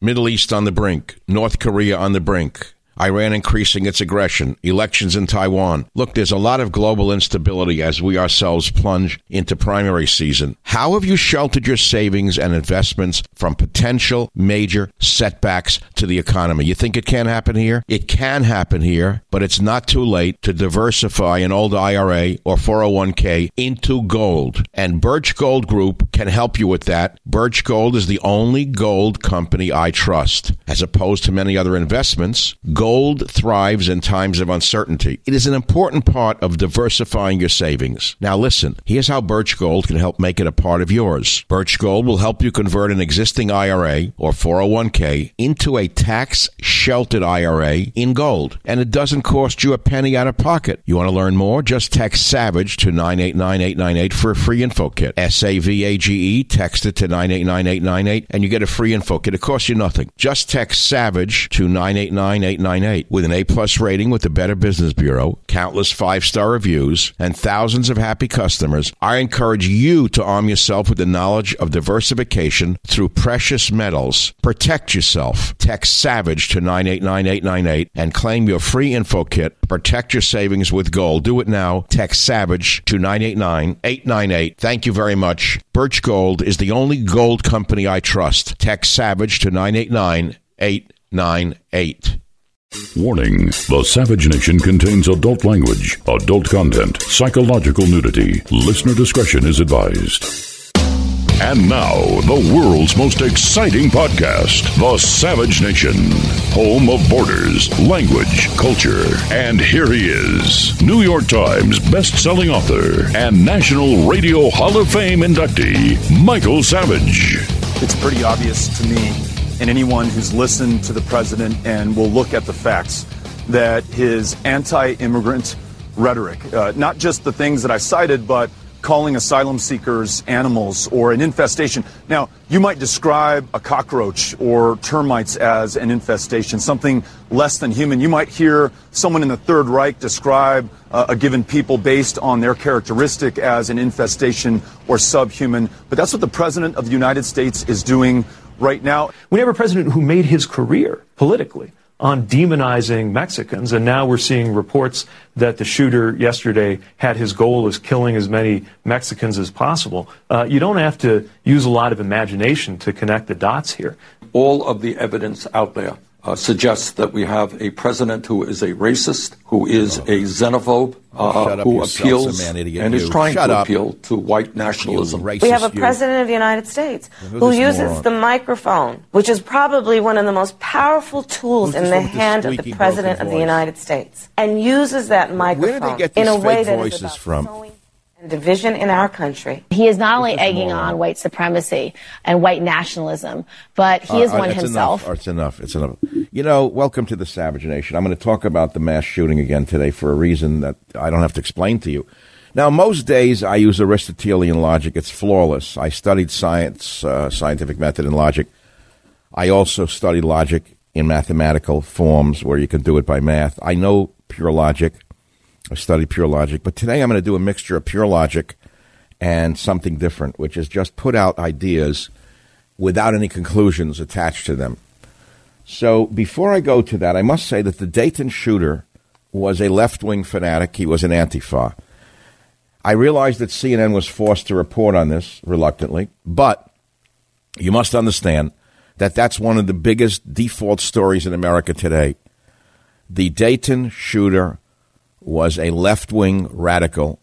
Middle East on the brink. North Korea on the brink. Iran increasing its aggression, elections in Taiwan. Look, there's a lot of global instability as we ourselves plunge into primary season. How have you sheltered your savings and investments from potential major setbacks to the economy? You think it can't happen here? It can happen here, but it's not too late to diversify an old IRA or 401k into gold. And Birch Gold Group can help you with that. Birch Gold is the only gold company I trust. As opposed to many other investments, gold thrives in times of uncertainty. It is an important part of diversifying your savings. Now listen, here's how Birch Gold can help make it a part of yours. Birch Gold will help you convert an existing IRA or 401k into a tax-sheltered IRA in gold. And it doesn't cost you a penny out of pocket. You want to learn more? Just text SAVAGE to 989898 for a free info kit. SAVAGE, text it to 989898 and you get a free info kit. It costs you nothing. Just text SAVAGE to 989898. With an A-plus rating with the Better Business Bureau, countless 5-star reviews, and thousands of happy customers, I encourage you to arm yourself with the knowledge of diversification through precious metals. Protect yourself. Text SAVAGE to 989898 and claim your free info kit. Protect your savings with gold. Do it now. Text SAVAGE to 989898. Thank you very much. Birch Gold is the only gold company I trust. Text SAVAGE to 989898. Warning, the Savage Nation contains adult language, adult content, psychological nudity. Listener discretion is advised. And now, the world's most exciting podcast, The Savage Nation, home of borders, language, culture. And here he is, New York Times best-selling author and National Radio Hall of Fame inductee, Michael Savage. It's pretty obvious to me, and anyone who's listened to the president and will look at the facts, that his anti-immigrant rhetoric, not just the things that I cited, but calling asylum seekers animals or an infestation. Now, you might describe a cockroach or termites as an infestation, something less than human. You might hear someone in the Third Reich describe a given people based on their characteristic as an infestation or subhuman. But that's what the president of the United States is doing right now. We have a president who made his career politically on demonizing Mexicans, and now we're seeing reports that the shooter yesterday had his goal as killing as many Mexicans as possible. You don't have to use a lot of imagination to connect the dots here. All of the evidence out there suggests that we have a president who is a racist, who is a xenophobe, who appeals and is trying to appeal to white nationalism. We have a president of the United States who uses the microphone, which is probably one of the most powerful tools in the hand of the president of the United States, and uses that microphone in a way that is about sowing division in our country. He is not only egging on white supremacy and white nationalism, but he is one himself. It's enough. You know, welcome to the Savage Nation. I'm going to talk about the mass shooting again today for a reason that I don't have to explain to you. Now, most days I use Aristotelian logic. It's flawless. I studied science, scientific method and logic. I also studied logic in mathematical forms where you can do it by math. I know pure logic. I studied pure logic, but today I'm going to do a mixture of pure logic and something different, which is just put out ideas without any conclusions attached to them. So before I go to that, I must say that the Dayton shooter was a left-wing fanatic. He was an Antifa. I realized that CNN was forced to report on this reluctantly, but you must understand that that's one of the biggest default stories in America today. The Dayton shooter was a left-wing radical,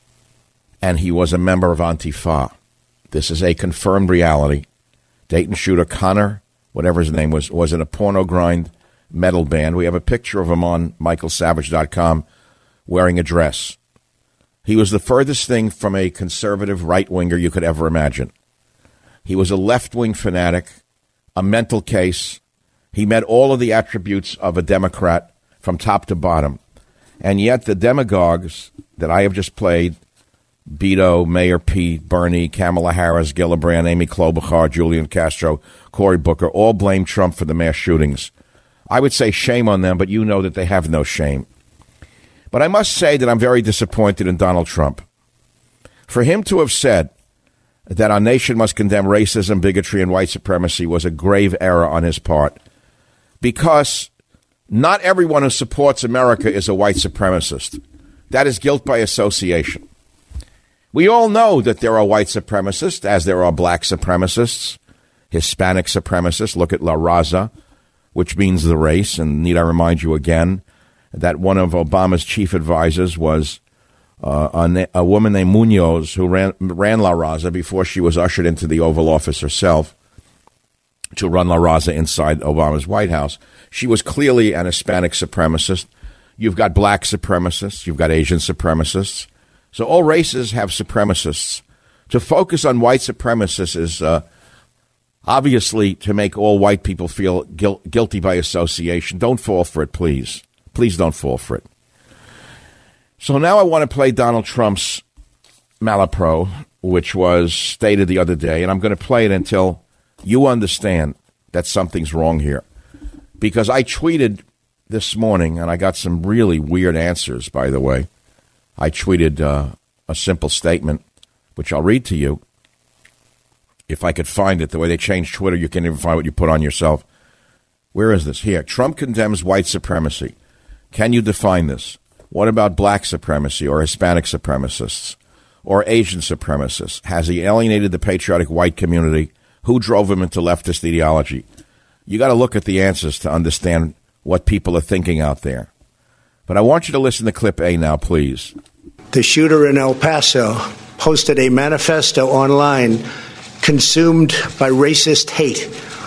and he was a member of Antifa. This is a confirmed reality. Dayton shooter Connor, whatever his name was in a porno grind metal band. We have a picture of him on michaelsavage.com wearing a dress. He was the furthest thing from a conservative right-winger you could ever imagine. He was a left-wing fanatic, a mental case. He met all of the attributes of a Democrat from top to bottom. And yet the demagogues that I have just played, Beto, Mayor Pete, Bernie, Kamala Harris, Gillibrand, Amy Klobuchar, Julian Castro, Cory Booker, all blame Trump for the mass shootings. I would say shame on them, but you know that they have no shame. But I must say that I'm very disappointed in Donald Trump. For him to have said that our nation must condemn racism, bigotry, and white supremacy was a grave error on his part. Because not everyone who supports America is a white supremacist. That is guilt by association. We all know that there are white supremacists, as there are black supremacists, Hispanic supremacists. Look at La Raza, which means the race. And need I remind you again that one of Obama's chief advisors was a woman named Munoz, who ran La Raza before she was ushered into the Oval Office herself to run La Raza inside Obama's White House. She was clearly an Hispanic supremacist. You've got black supremacists. You've got Asian supremacists. So all races have supremacists. To focus on white supremacists is obviously to make all white people feel guilty by association. Don't fall for it, please. Please don't fall for it. So now I want to play Donald Trump's Malapro, which was stated the other day, and I'm going to play it until you understand that something's wrong here. Because I tweeted this morning, and I got some really weird answers, by the way. I tweeted a simple statement, which I'll read to you. If I could find it, the way they changed Twitter, you can't even find what you put on yourself. Where is this? Here. Trump condemns white supremacy. Can you define this? What about black supremacy or Hispanic supremacists or Asian supremacists? Has he alienated the patriotic white community? Who drove him into leftist ideology? You got to look at the answers to understand what people are thinking out there. But I want you to listen to clip A now, please. The shooter in El Paso posted a manifesto online consumed by racist hate.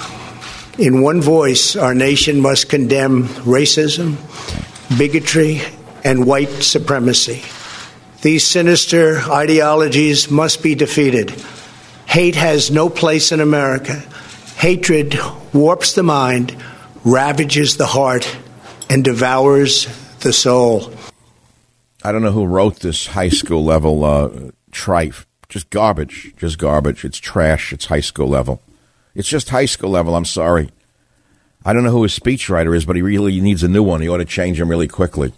In one voice, our nation must condemn racism, bigotry, and white supremacy. These sinister ideologies must be defeated. Hate has no place in America. Hatred warps the mind, ravages the heart, and devours the soul. I don't know who wrote this high school level trife. Just garbage. Just garbage. It's trash. It's high school level. It's just high school level. I'm sorry. I don't know who his speechwriter is, but he really needs a new one. He ought to change him really quickly.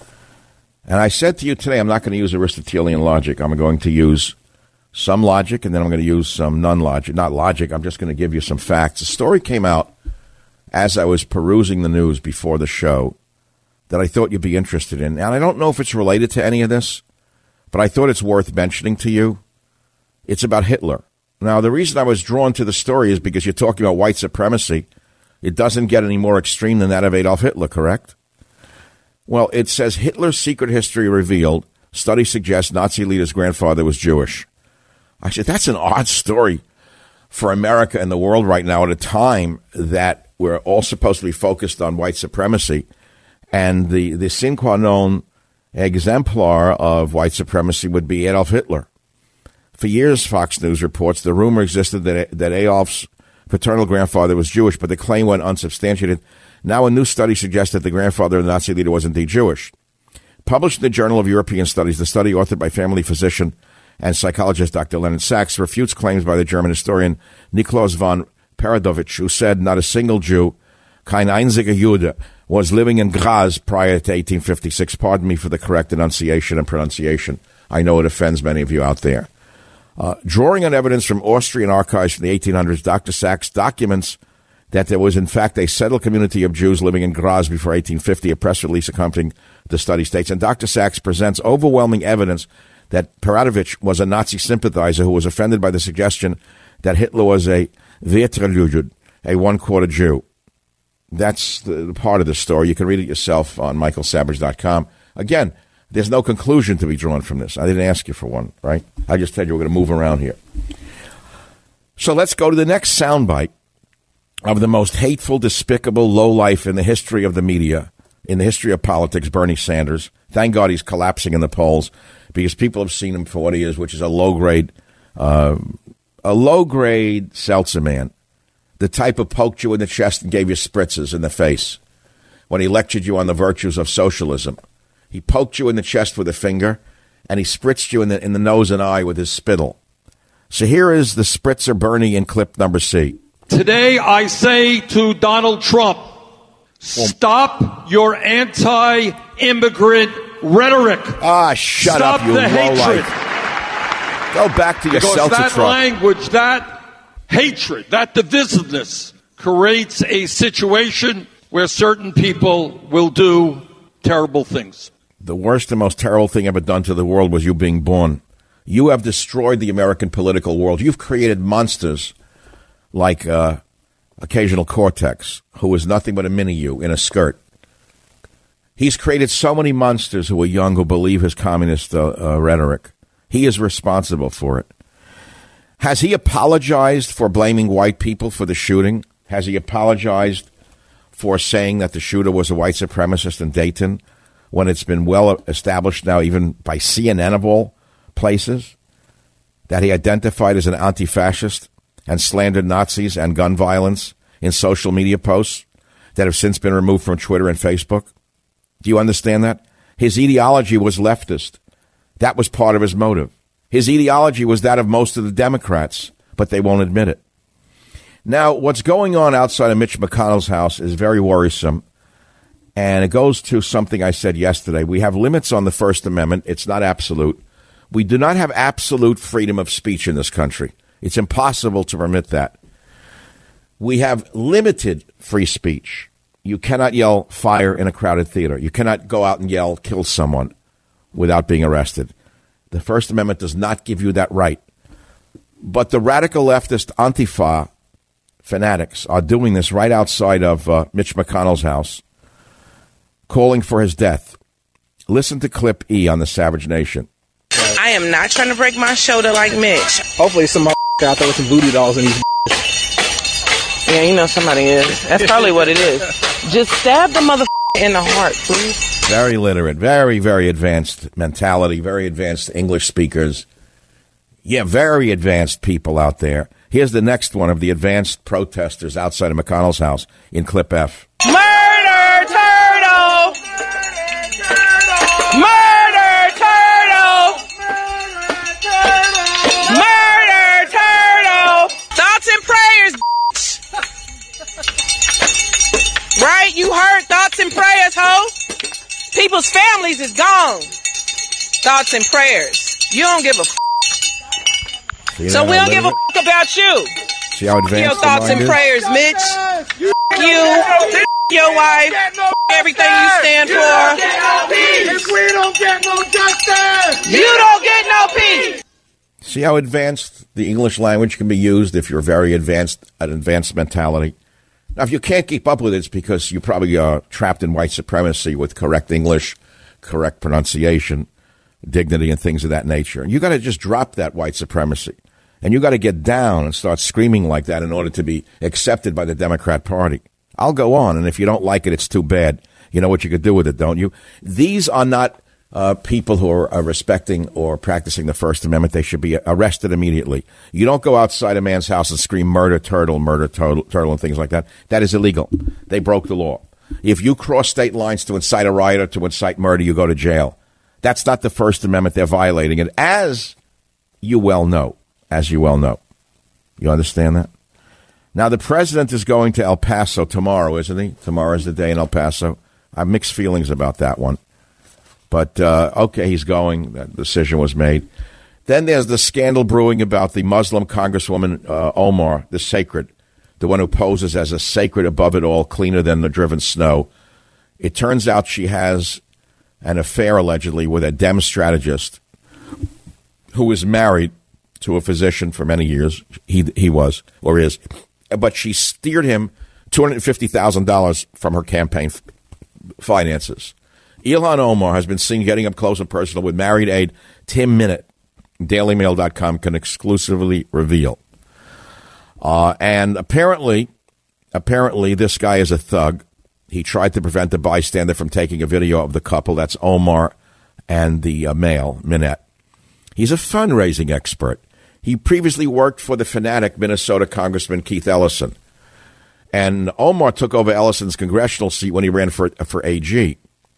And I said to you today, I'm not going to use Aristotelian logic. I'm going to use some logic, and then I'm going to use some non-logic. Not logic. I'm just going to give you some facts. A story came out as I was perusing the news before the show that I thought you'd be interested in. And I don't know if it's related to any of this, but I thought it's worth mentioning to you. It's about Hitler. Now, the reason I was drawn to the story is because you're talking about white supremacy. It doesn't get any more extreme than that of Adolf Hitler, correct? Well, it says Hitler's secret history revealed. Study suggests Nazi leader's grandfather was Jewish. I said, that's an odd story for America and the world right now at a time that we're all supposed to be focused on white supremacy. And the sine qua non exemplar of white supremacy would be Adolf Hitler. For years, Fox News reports the rumor existed that Adolf's paternal grandfather was Jewish, but the claim went unsubstantiated. Now a new study suggests that the grandfather of the Nazi leader was indeed Jewish. Published in the Journal of European Studies, the study, authored by family physician and psychologist Dr. Leonard Sachs, refutes claims by the German historian Niklaus von Peradovich, who said not a single Jew, kein einziger Jude, was living in Graz prior to 1856. Pardon me for the correct enunciation and pronunciation. I know it offends many of you out there. Drawing on evidence from Austrian archives from the 1800s, Dr. Sachs documents that there was, in fact, a settled community of Jews living in Graz before 1850. A press release accompanying the study states, and Dr. Sachs presents overwhelming evidence that Peradovich was a Nazi sympathizer who was offended by the suggestion that Hitler was a Werterjud, a one-quarter Jew. That's the part of the story. You can read it yourself on michaelsavage.com. Again, there's no conclusion to be drawn from this. I didn't ask you for one, right? I just said you were going to move around here. So let's go to the next soundbite of the most hateful, despicable lowlife in the history of the media, in the history of politics, Bernie Sanders. Thank God he's collapsing in the polls because people have seen him for what he is, which is a low-grade seltzer man. The type who poked you in the chest and gave you spritzes in the face when he lectured you on the virtues of socialism. He poked you in the chest with a finger, and he spritzed you in the nose and eye with his spittle. So here is the spritzer Bernie in clip number C. Today I say to Donald Trump, stop your anti-immigrant rhetoric. Shut up, you lowlife. Go back to your because seltzer that truck. Language, that hatred, that divisiveness creates a situation where certain people will do terrible things. The worst and most terrible thing ever done to the world was you being born. You have destroyed the American political world. You've created monsters like Occasional Cortex, who is nothing but a mini-you in a skirt. He's created so many monsters who are young who believe his communist rhetoric. He is responsible for it. Has he apologized for blaming white people for the shooting? Has he apologized for saying that the shooter was a white supremacist in Dayton when it's been well established now, even by CNN of all places, that he identified as an anti-fascist and slandered Nazis and gun violence in social media posts that have since been removed from Twitter and Facebook? Do you understand that? His ideology was leftist. That was part of his motive. His ideology was that of most of the Democrats, but they won't admit it. Now, what's going on outside of Mitch McConnell's house is very worrisome, and it goes to something I said yesterday. We have limits on the First Amendment. It's not absolute. We do not have absolute freedom of speech in this country. It's impossible to permit that. We have limited free speech. You cannot yell fire in a crowded theater. You cannot go out and yell kill someone without being arrested. The First Amendment does not give you that right. But the radical leftist Antifa fanatics are doing this right outside of Mitch McConnell's house, calling for his death. Listen to Clip E on the Savage Nation. I am not trying to break my shoulder like Mitch. Hopefully somebody out there with some voodoo dolls in these. Yeah, you know somebody is. That's probably what it is. Just stab the mother in the heart, please. Very literate, very, very advanced mentality, very advanced English speakers. Yeah, very advanced people out there. Here's the next one of the advanced protesters outside of McConnell's house in Clip F. Murder turtle! Murder turtle! Murder turtle! Thoughts and prayers, bitch. Right? You heard thoughts and prayers, ho? People's families is gone. Thoughts and prayers. You don't give a f***. So we don't give a f*** about you. See how advanced your thoughts and prayers, Mitch. You, your wife, everything you stand for. If we don't get no justice, you don't get no peace. See how advanced the English language can be used if you're very advanced, an advanced mentality. Now, if you can't keep up with it, it's because you probably are trapped in white supremacy with correct English, correct pronunciation, dignity, and things of that nature. You got to just drop that white supremacy. And you got to get down and start screaming like that in order to be accepted by the Democrat Party. I'll go on, and if you don't like it, it's too bad. You know what you could do with it, don't you? These are not people who are respecting or practicing the First Amendment. They should be arrested immediately. You don't go outside a man's house and scream murder, turtle, and things like that. That is illegal. They broke the law. If you cross state lines to incite a riot or to incite murder, you go to jail. That's not the First Amendment. They're violating it, as you well know. As you well know. You understand that? Now, the president is going to El Paso tomorrow, isn't he? Tomorrow is the day in El Paso. I have mixed feelings about that one. But, okay, he's going. That decision was made. Then there's the scandal brewing about the Muslim Congresswoman Omar, the sacred, the one who poses as a sacred above it all, cleaner than the driven snow. It turns out she has an affair, allegedly, with a Dem strategist who is married to a physician for many years. He was, or is. But she steered him $250,000 from her campaign finances. Ilhan Omar has been seen getting up close and personal with married aide Tim Minnett. DailyMail.com can exclusively reveal. And apparently this guy is a thug. He tried to prevent a bystander from taking a video of the couple. That's Omar and the male, Minnett. He's a fundraising expert. He previously worked for the fanatic Minnesota Congressman Keith Ellison. And Omar took over Ellison's congressional seat when he ran for AG.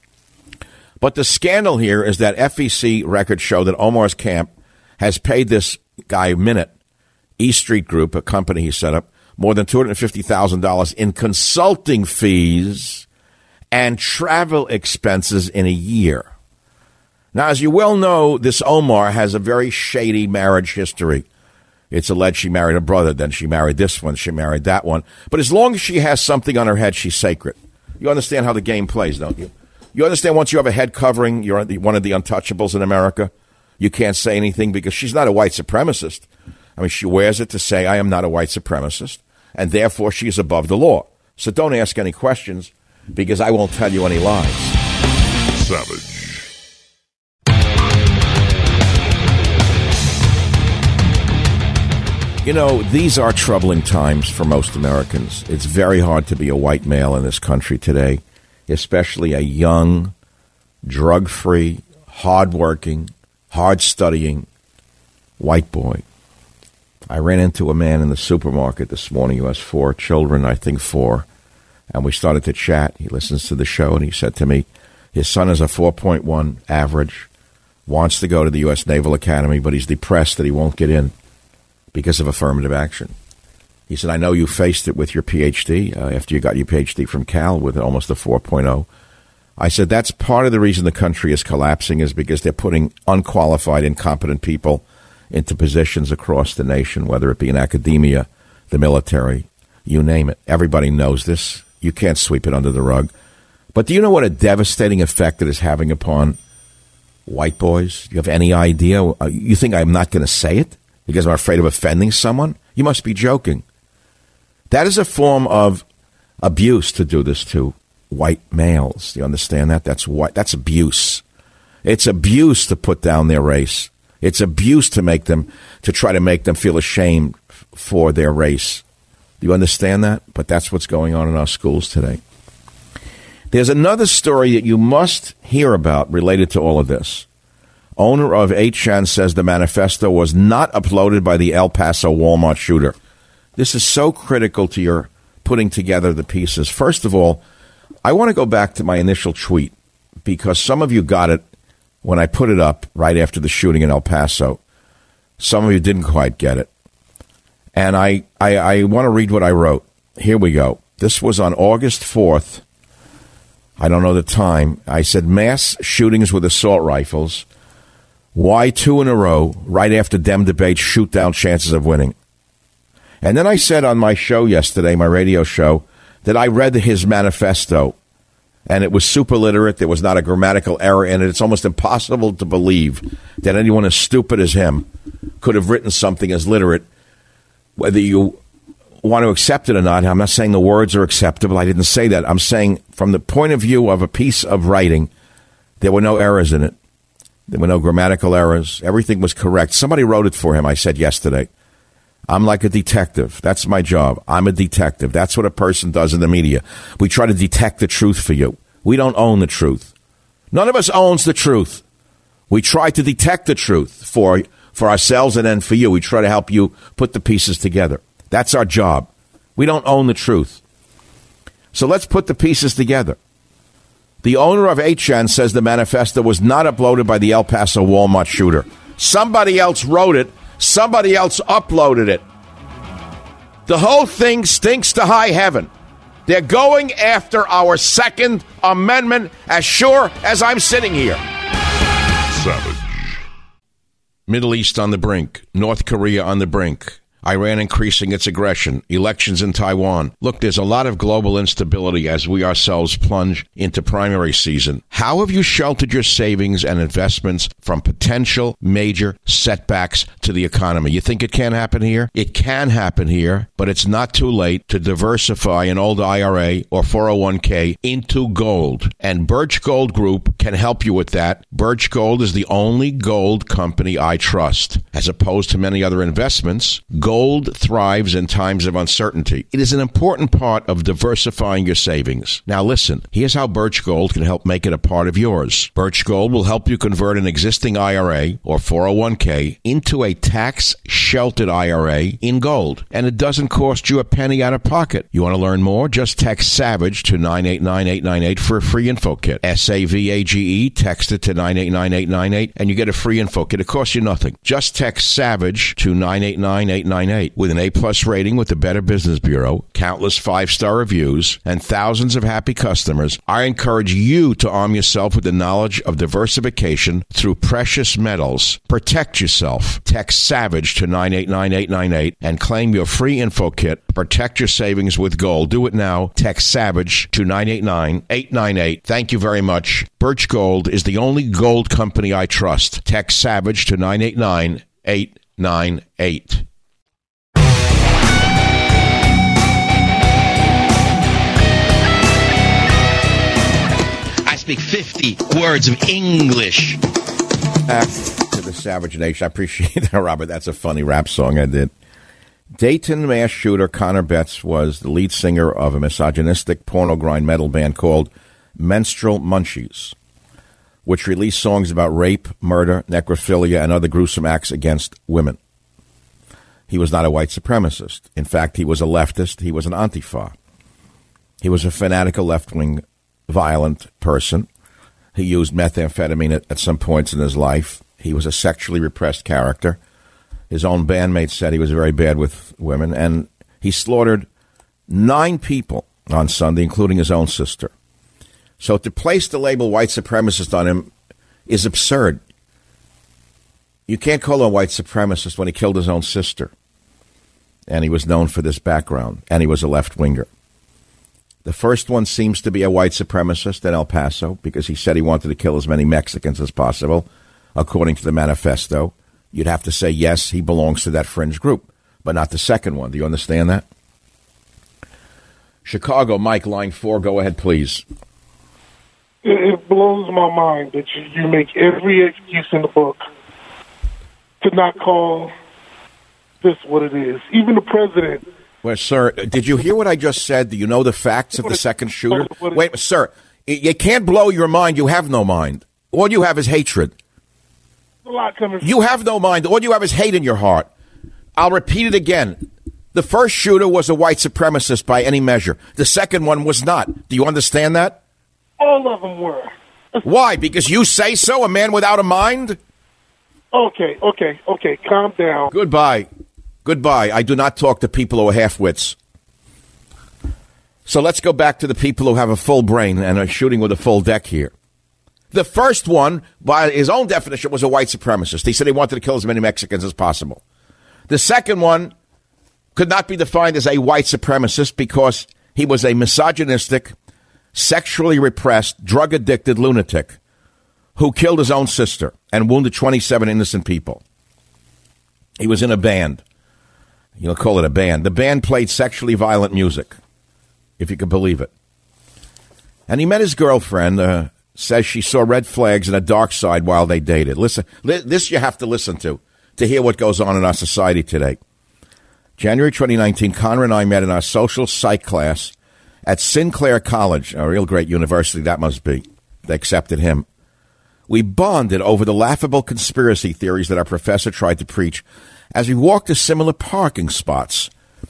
But the scandal here is that FEC records show that Omar's camp has paid this guy Minnett, East Street Group, a company he set up, more than $250,000 in consulting fees and travel expenses in a year. Now, as you well know, this Omar has a very shady marriage history. It's alleged she married a brother, then she married this one, she married that one. But as long as she has something on her head, she's sacred. You understand how the game plays, don't you? You understand once you have a head covering, you're one of the untouchables in America. You can't say anything because she's not a white supremacist. I mean, she wears it to say, I am not a white supremacist, and therefore she is above the law. So don't ask any questions because I won't tell you any lies. Savage. You know, these are troubling times for most Americans. It's very hard to be a white male in this country today, especially a young, drug-free, hard-working, hard-studying white boy. I ran into a man in the supermarket this morning who has 4 children, I think 4, and we started to chat. He listens to the show, and he said to me, his son is a 4.1 average, wants to go to the U.S. Naval Academy, but he's depressed that he won't get in because of affirmative action. He said, I know you faced it with your Ph.D. After you got your Ph.D. from Cal with almost a 4.0. I said, that's part of the reason the country is collapsing is because they're putting unqualified, incompetent people into positions across the nation, whether it be in academia, the military, you name it. Everybody knows this. You can't sweep it under the rug. But do you know what a devastating effect it is having upon white boys? Do you have any idea? You think I'm not going to say it because I'm afraid of offending someone? You must be joking. That is a form of abuse to do this to white males. Do you understand that? That's abuse. It's abuse to put down their race. It's abuse to try to make them feel ashamed for their race. Do you understand that? But that's what's going on in our schools today. There's another story that you must hear about related to all of this. Owner of 8chan says the manifesto was not uploaded by the El Paso Walmart shooter. This is so critical to your putting together the pieces. First of all, I want to go back to my initial tweet because some of you got it when I put it up right after the shooting in El Paso. Some of you didn't quite get it. And I want to read what I wrote. Here we go. This was on August 4th. I don't know the time. I said mass shootings with assault rifles. Why 2 in a row right after Dem debate shoot down chances of winning? And then I said on my show yesterday, my radio show, that I read his manifesto, and it was super literate. There was not a grammatical error in it. It's almost impossible to believe that anyone as stupid as him could have written something as literate, whether you want to accept it or not. I'm not saying the words are acceptable. I didn't say that. I'm saying from the point of view of a piece of writing, there were no errors in it. There were no grammatical errors. Everything was correct. Somebody wrote it for him, I said yesterday. I'm like a detective. That's my job. I'm a detective. That's what a person does in the media. We try to detect the truth for you. We don't own the truth. None of us owns the truth. We try to detect the truth for ourselves and then for you. We try to help you put the pieces together. That's our job. We don't own the truth. So let's put the pieces together. The owner of 8chan says the manifesto was not uploaded by the El Paso Walmart shooter. Somebody else wrote it. Somebody else uploaded it. The whole thing stinks to high heaven. They're going after our Second Amendment as sure as I'm sitting here. Savage. Middle East on the brink. North Korea on the brink. Iran increasing its aggression, elections in Taiwan. Look, there's a lot of global instability as we ourselves plunge into primary season. How have you sheltered your savings and investments from potential major setbacks to the economy? You think it can happen here? It can happen here, but it's not too late to diversify an old IRA or 401k into gold. And Birch Gold Group can help you with that. Birch Gold is the only gold company I trust. As opposed to many other investments, gold thrives in times of uncertainty. It is an important part of diversifying your savings. Now listen, here's how Birch Gold can help make it a part of yours. Birch Gold will help you convert an existing IRA or 401k into a tax-sheltered IRA in gold. And it doesn't cost you a penny out of pocket. You want to learn more? Just text SAVAGE to 989898 for a free info kit. SAVAGE, text it to 989898 and you get a free info kit. It costs you nothing. Just text SAVAGE to 989898 8898. With an A-plus rating with the Better Business Bureau, countless 5-star reviews, and thousands of happy customers, I encourage you to arm yourself with the knowledge of diversification through precious metals. Protect yourself. Text SAVAGE to 989898 and claim your free info kit. Protect your savings with gold. Do it now. Text SAVAGE to 989898. Thank you very much. Birch Gold is the only gold company I trust. Text SAVAGE to 989898. I speak 50 words of English. Back to the Savage Nation. I appreciate that, Robert. That's a funny rap song I did. Dayton mass shooter Connor Betts was the lead singer of a misogynistic porno grind metal band called Menstrual Munchies, which released songs about rape, murder, necrophilia, and other gruesome acts against women. He was not a white supremacist. In fact, he was a leftist. He was an Antifa. He was a fanatical left-wing violent person. He used methamphetamine at some points in his life. He was a sexually repressed character. His own bandmates said he was very bad with women, and he slaughtered 9 people on Sunday, including his own sister. So to place the label white supremacist on him is absurd. You can't call him a white supremacist when he killed his own sister. And he was known for this background, and he was a left-winger. The first one seems to be a white supremacist in El Paso because he said he wanted to kill as many Mexicans as possible, according to the manifesto. You'd have to say, yes, he belongs to that fringe group, but not the second one. Do you understand that? Chicago, Mike, line 4. Go ahead, please. It blows my mind that you make every excuse in the book to not call this what it is. Even the president. Well, sir, did you hear what I just said? Do you know the facts of the second shooter? Wait, sir, you can't blow your mind. You have no mind. All you have is hatred. A lot coming. You have no mind. All you have is hate in your heart. I'll repeat it again. The first shooter was a white supremacist by any measure. The second one was not. Do you understand that? All of them were. Why? Because you say so? A man without a mind? Okay. Calm down. Goodbye. I do not talk to people who are half-wits. So let's go back to the people who have a full brain and are shooting with a full deck here. The first one, by his own definition, was a white supremacist. He said he wanted to kill as many Mexicans as possible. The second one could not be defined as a white supremacist because he was a misogynistic, sexually repressed, drug-addicted lunatic who killed his own sister and wounded 27 innocent people. He was in a band. You'll call it a band. The band played sexually violent music, if you could believe it. And he met his girlfriend, says she saw red flags and a dark side while they dated. Listen, this you have to listen to hear what goes on in our society today. January 2019, Connor and I met in our social psych class at Sinclair College, a real great university that must be. They accepted him. We bonded over the laughable conspiracy theories that our professor tried to preach as we walked to similar parking spots.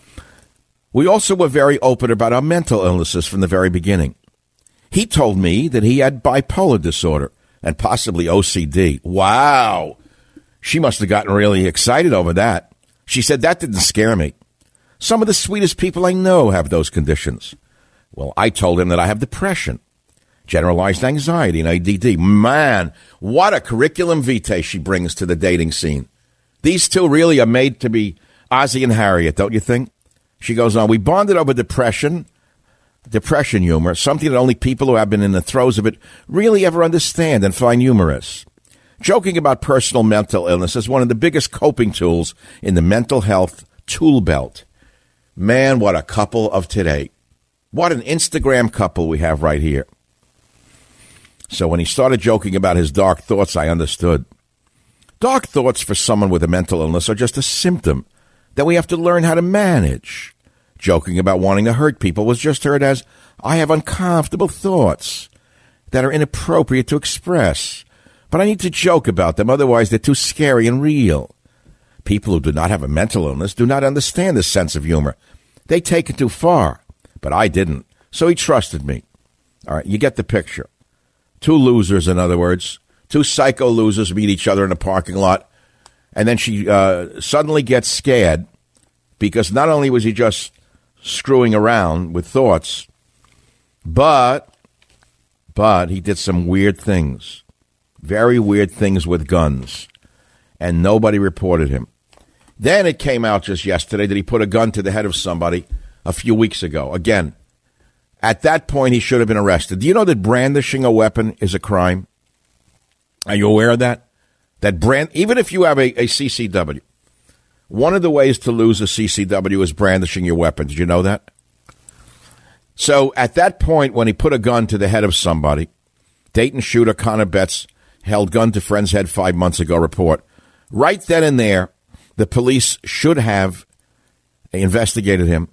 We also were very open about our mental illnesses from the very beginning. He told me that he had bipolar disorder and possibly OCD. Wow. She must have gotten really excited over that. She said that didn't scare me. Some of the sweetest people I know have those conditions. Well, I told him that I have depression, generalized anxiety, and ADD. Man, what a curriculum vitae she brings to the dating scene. These two really are made to be Ozzie and Harriet, don't you think? She goes on, we bonded over depression humor, something that only people who have been in the throes of it really ever understand and find humorous. Joking about personal mental illness is one of the biggest coping tools in the mental health tool belt. Man, what a couple of today. What an Instagram couple we have right here. So when he started joking about his dark thoughts, I understood. Dark thoughts for someone with a mental illness are just a symptom that we have to learn how to manage. Joking about wanting to hurt people was just heard as, I have uncomfortable thoughts that are inappropriate to express, but I need to joke about them, otherwise they're too scary and real. People who do not have a mental illness do not understand this sense of humor. They take it too far, but I didn't, so he trusted me. All right, you get the picture. Two losers, in other words. Two psycho losers meet each other in a parking lot, and then she suddenly gets scared because not only was he just screwing around with thoughts, but he did some weird things, very weird things with guns, and nobody reported him. Then it came out just yesterday that he put a gun to the head of somebody a few weeks ago. Again, at that point, he should have been arrested. Do you know that brandishing a weapon is a crime? Are you aware of that? Even if you have a CCW, one of the ways to lose a CCW is brandishing your weapon. Did you know that? So at that point, when he put a gun to the head of somebody, Dayton shooter Connor Betts held gun to friend's head 5 months ago report. Right then and there, the police should have investigated him.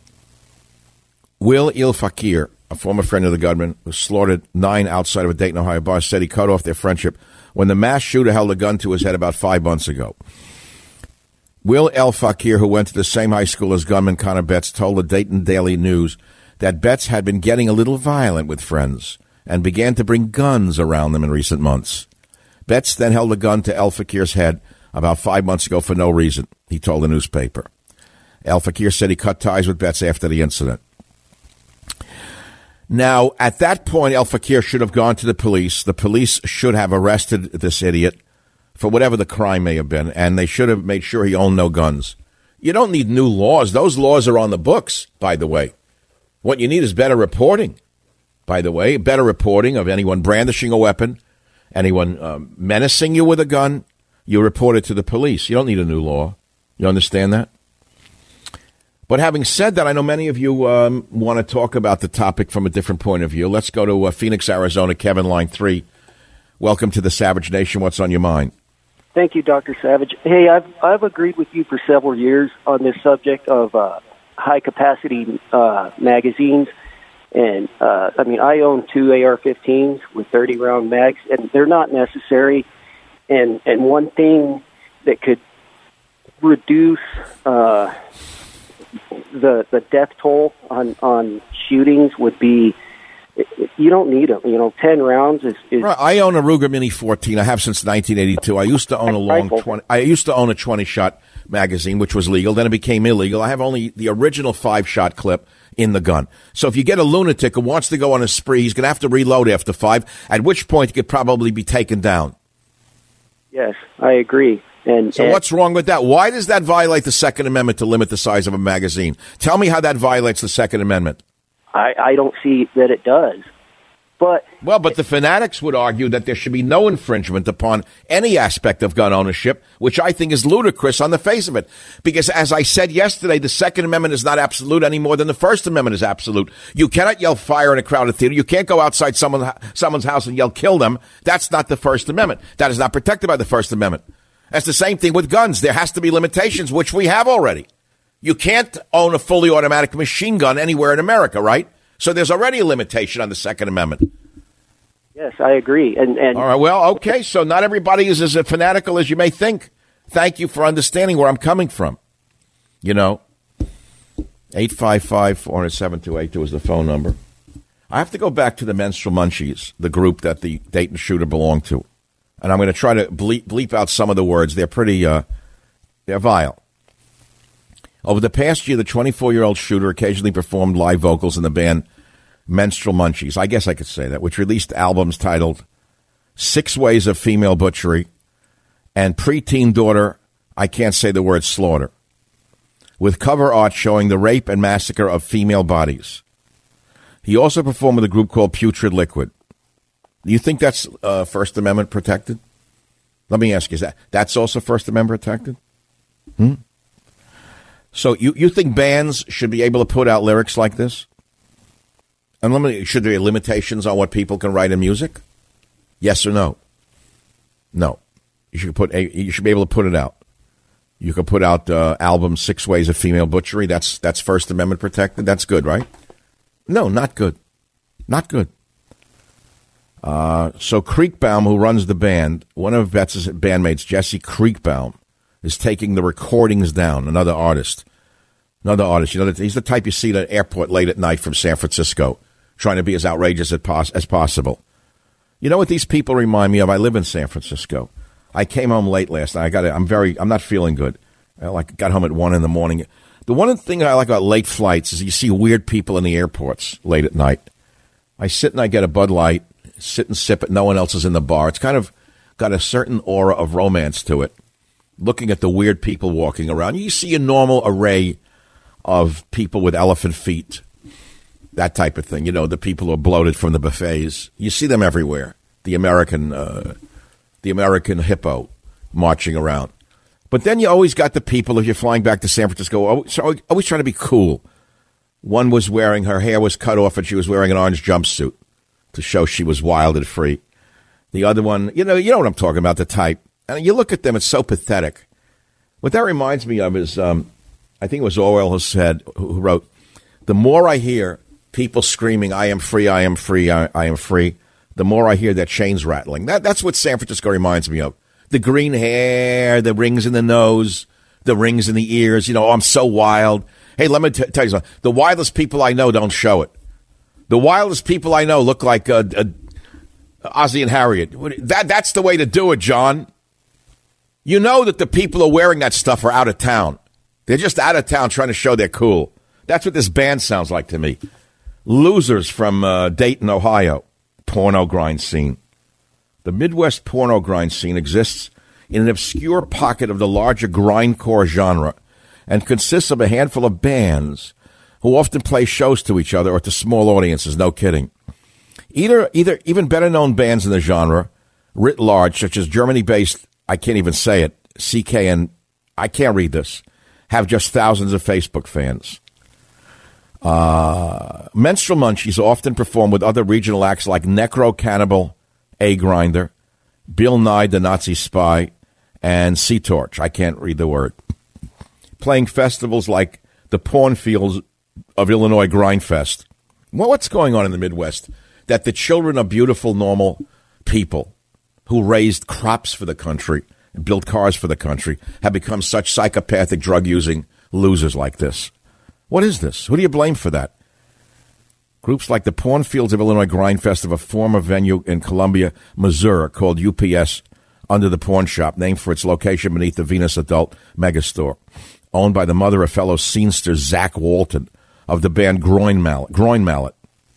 Will El Fakir, a former friend of the gunman, who slaughtered 9 outside of a Dayton, Ohio bar, said he cut off their friendship when the mass shooter held a gun to his head about 5 months ago. Will El Fakir, who went to the same high school as gunman Connor Betts, told the Dayton Daily News that Betts had been getting a little violent with friends and began to bring guns around them in recent months. Betts then held a gun to El Fakir's head about 5 months ago for no reason, he told the newspaper. El Fakir said he cut ties with Betts after the incident. Now, at that point, El Fakir should have gone to the police. The police should have arrested this idiot for whatever the crime may have been, and they should have made sure he owned no guns. You don't need new laws. Those laws are on the books, by the way. What you need is better reporting, by the way, better reporting of anyone brandishing a weapon, anyone menacing you with a gun. You report it to the police. You don't need a new law. You understand that? But having said that, I know many of you want to talk about the topic from a different point of view. Let's go to Phoenix, Arizona. Kevin, line 3. Welcome to the Savage Nation. What's on your mind? Thank you, Dr. Savage. Hey, I've agreed with you for several years on this subject of high-capacity magazines. And, I own 2 AR-15s with 30-round mags, and they're not necessary. And one thing that could reduce the death toll on shootings would be, you don't need them. 10 rounds is right. I own a Ruger Mini 14. I have since 1982. I used to own I used to own a 20-shot magazine, which was legal. Then it became illegal. I have only the original 5-shot clip in the gun. So if you get a lunatic who wants to go on a spree, he's going to have to reload after 5, at which point he could probably be taken down. Yes, I agree. So what's wrong with that? Why does that violate the Second Amendment to limit the size of a magazine? Tell me how that violates the Second Amendment. I don't see that it does. But the fanatics would argue that there should be no infringement upon any aspect of gun ownership, which I think is ludicrous on the face of it. Because as I said yesterday, the Second Amendment is not absolute any more than the First Amendment is absolute. You cannot yell fire in a crowded theater. You can't go outside someone's house and yell kill them. That's not the First Amendment. That is not protected by the First Amendment. That's the same thing with guns. There has to be limitations, which we have already. You can't own a fully automatic machine gun anywhere in America, right? So there's already a limitation on the Second Amendment. Yes, I agree. And all right, well, okay, so not everybody is as fanatical as you may think. Thank you for understanding where I'm coming from. 855-407-2882 is the phone number. I have to go back to the Menstrual Munchies, the group that the Dayton shooter belonged to. And I'm going to try to bleep out some of the words. They're pretty, they're vile. Over the past year, the 24-year-old shooter occasionally performed live vocals in the band Menstrual Munchies, I guess I could say that, which released albums titled 6 Ways of Female Butchery and Preteen Daughter, I Can't Say the Word Slaughter, with cover art showing the rape and massacre of female bodies. He also performed with a group called Putrid Liquid. Do you think that's First Amendment protected? Let me ask you, that's also First Amendment protected? So you think bands should be able to put out lyrics like this? And should there be limitations on what people can write in music? Yes or no? No. You should be able to put it out. You could put out album 6 Ways of Female Butchery. That's First Amendment protected. That's good, right? No, not good. Not good. So Kriegbaum, who runs the band, one of Betts' bandmates, Jesse Kriegbaum, is taking the recordings down. Another artist. He's the type you see at an airport late at night from San Francisco, trying to be as outrageous as possible. You know what these people remind me of? I live in San Francisco. I came home late last night. I'm not feeling good. I got home at 1 a.m. The one thing I like about late flights is you see weird people in the airports late at night. I sit and I get a Bud Light, sit and sip it. No one else is in the bar. It's kind of got a certain aura of romance to it. Looking at the weird people walking around, you see a normal array of people with elephant feet, that type of thing. You know, the people who are bloated from the buffets. You see them everywhere. The American hippo marching around. But then you always got the people, if you're flying back to San Francisco, always trying to be cool. One was her hair was cut off and she was wearing an orange jumpsuit to show she was wild and free. The other one, you know what I'm talking about, the type. And you look at them, it's so pathetic. What that reminds me of is, I think it was Orwell who wrote, the more I hear people screaming, I am free, I am free, I am free, the more I hear their chains rattling. That's what San Francisco reminds me of. The green hair, the rings in the nose, the rings in the ears. You know, I'm so wild. Hey, let me tell you something. The wildest people I know don't show it. The wildest people I know look like Ozzie and Harriet. That's the way to do it, John. You know that the people who are wearing that stuff are out of town. They're just out of town trying to show they're cool. That's what this band sounds like to me. Losers from Dayton, Ohio. Porno grind scene. The Midwest porno grind scene exists in an obscure pocket of the larger grindcore genre and consists of a handful of bands who often play shows to each other or to small audiences, no kidding. Either even better-known bands in the genre, writ large, such as Germany-based, I can't even say it, CKN, I can't read this, have just thousands of Facebook fans. Menstrual Munchies often perform with other regional acts like Necro Cannibal, A Grinder, Bill Nye the Nazi Spy, and Sea Torch. I can't read the word. Playing festivals like the Pornfields of Illinois Grindfest. Well, what's going on in the Midwest? That the children of beautiful, normal people who raised crops for the country and built cars for the country have become such psychopathic, drug-using losers like this. What is this? Who do you blame for that? Groups like the Pornfields of Illinois Grindfest have a former venue in Columbia, Missouri, called UPS Under the Porn Shop, named for its location beneath the Venus Adult Megastore, owned by the mother of fellow scenester Zach Walton of the band Groin Mallet.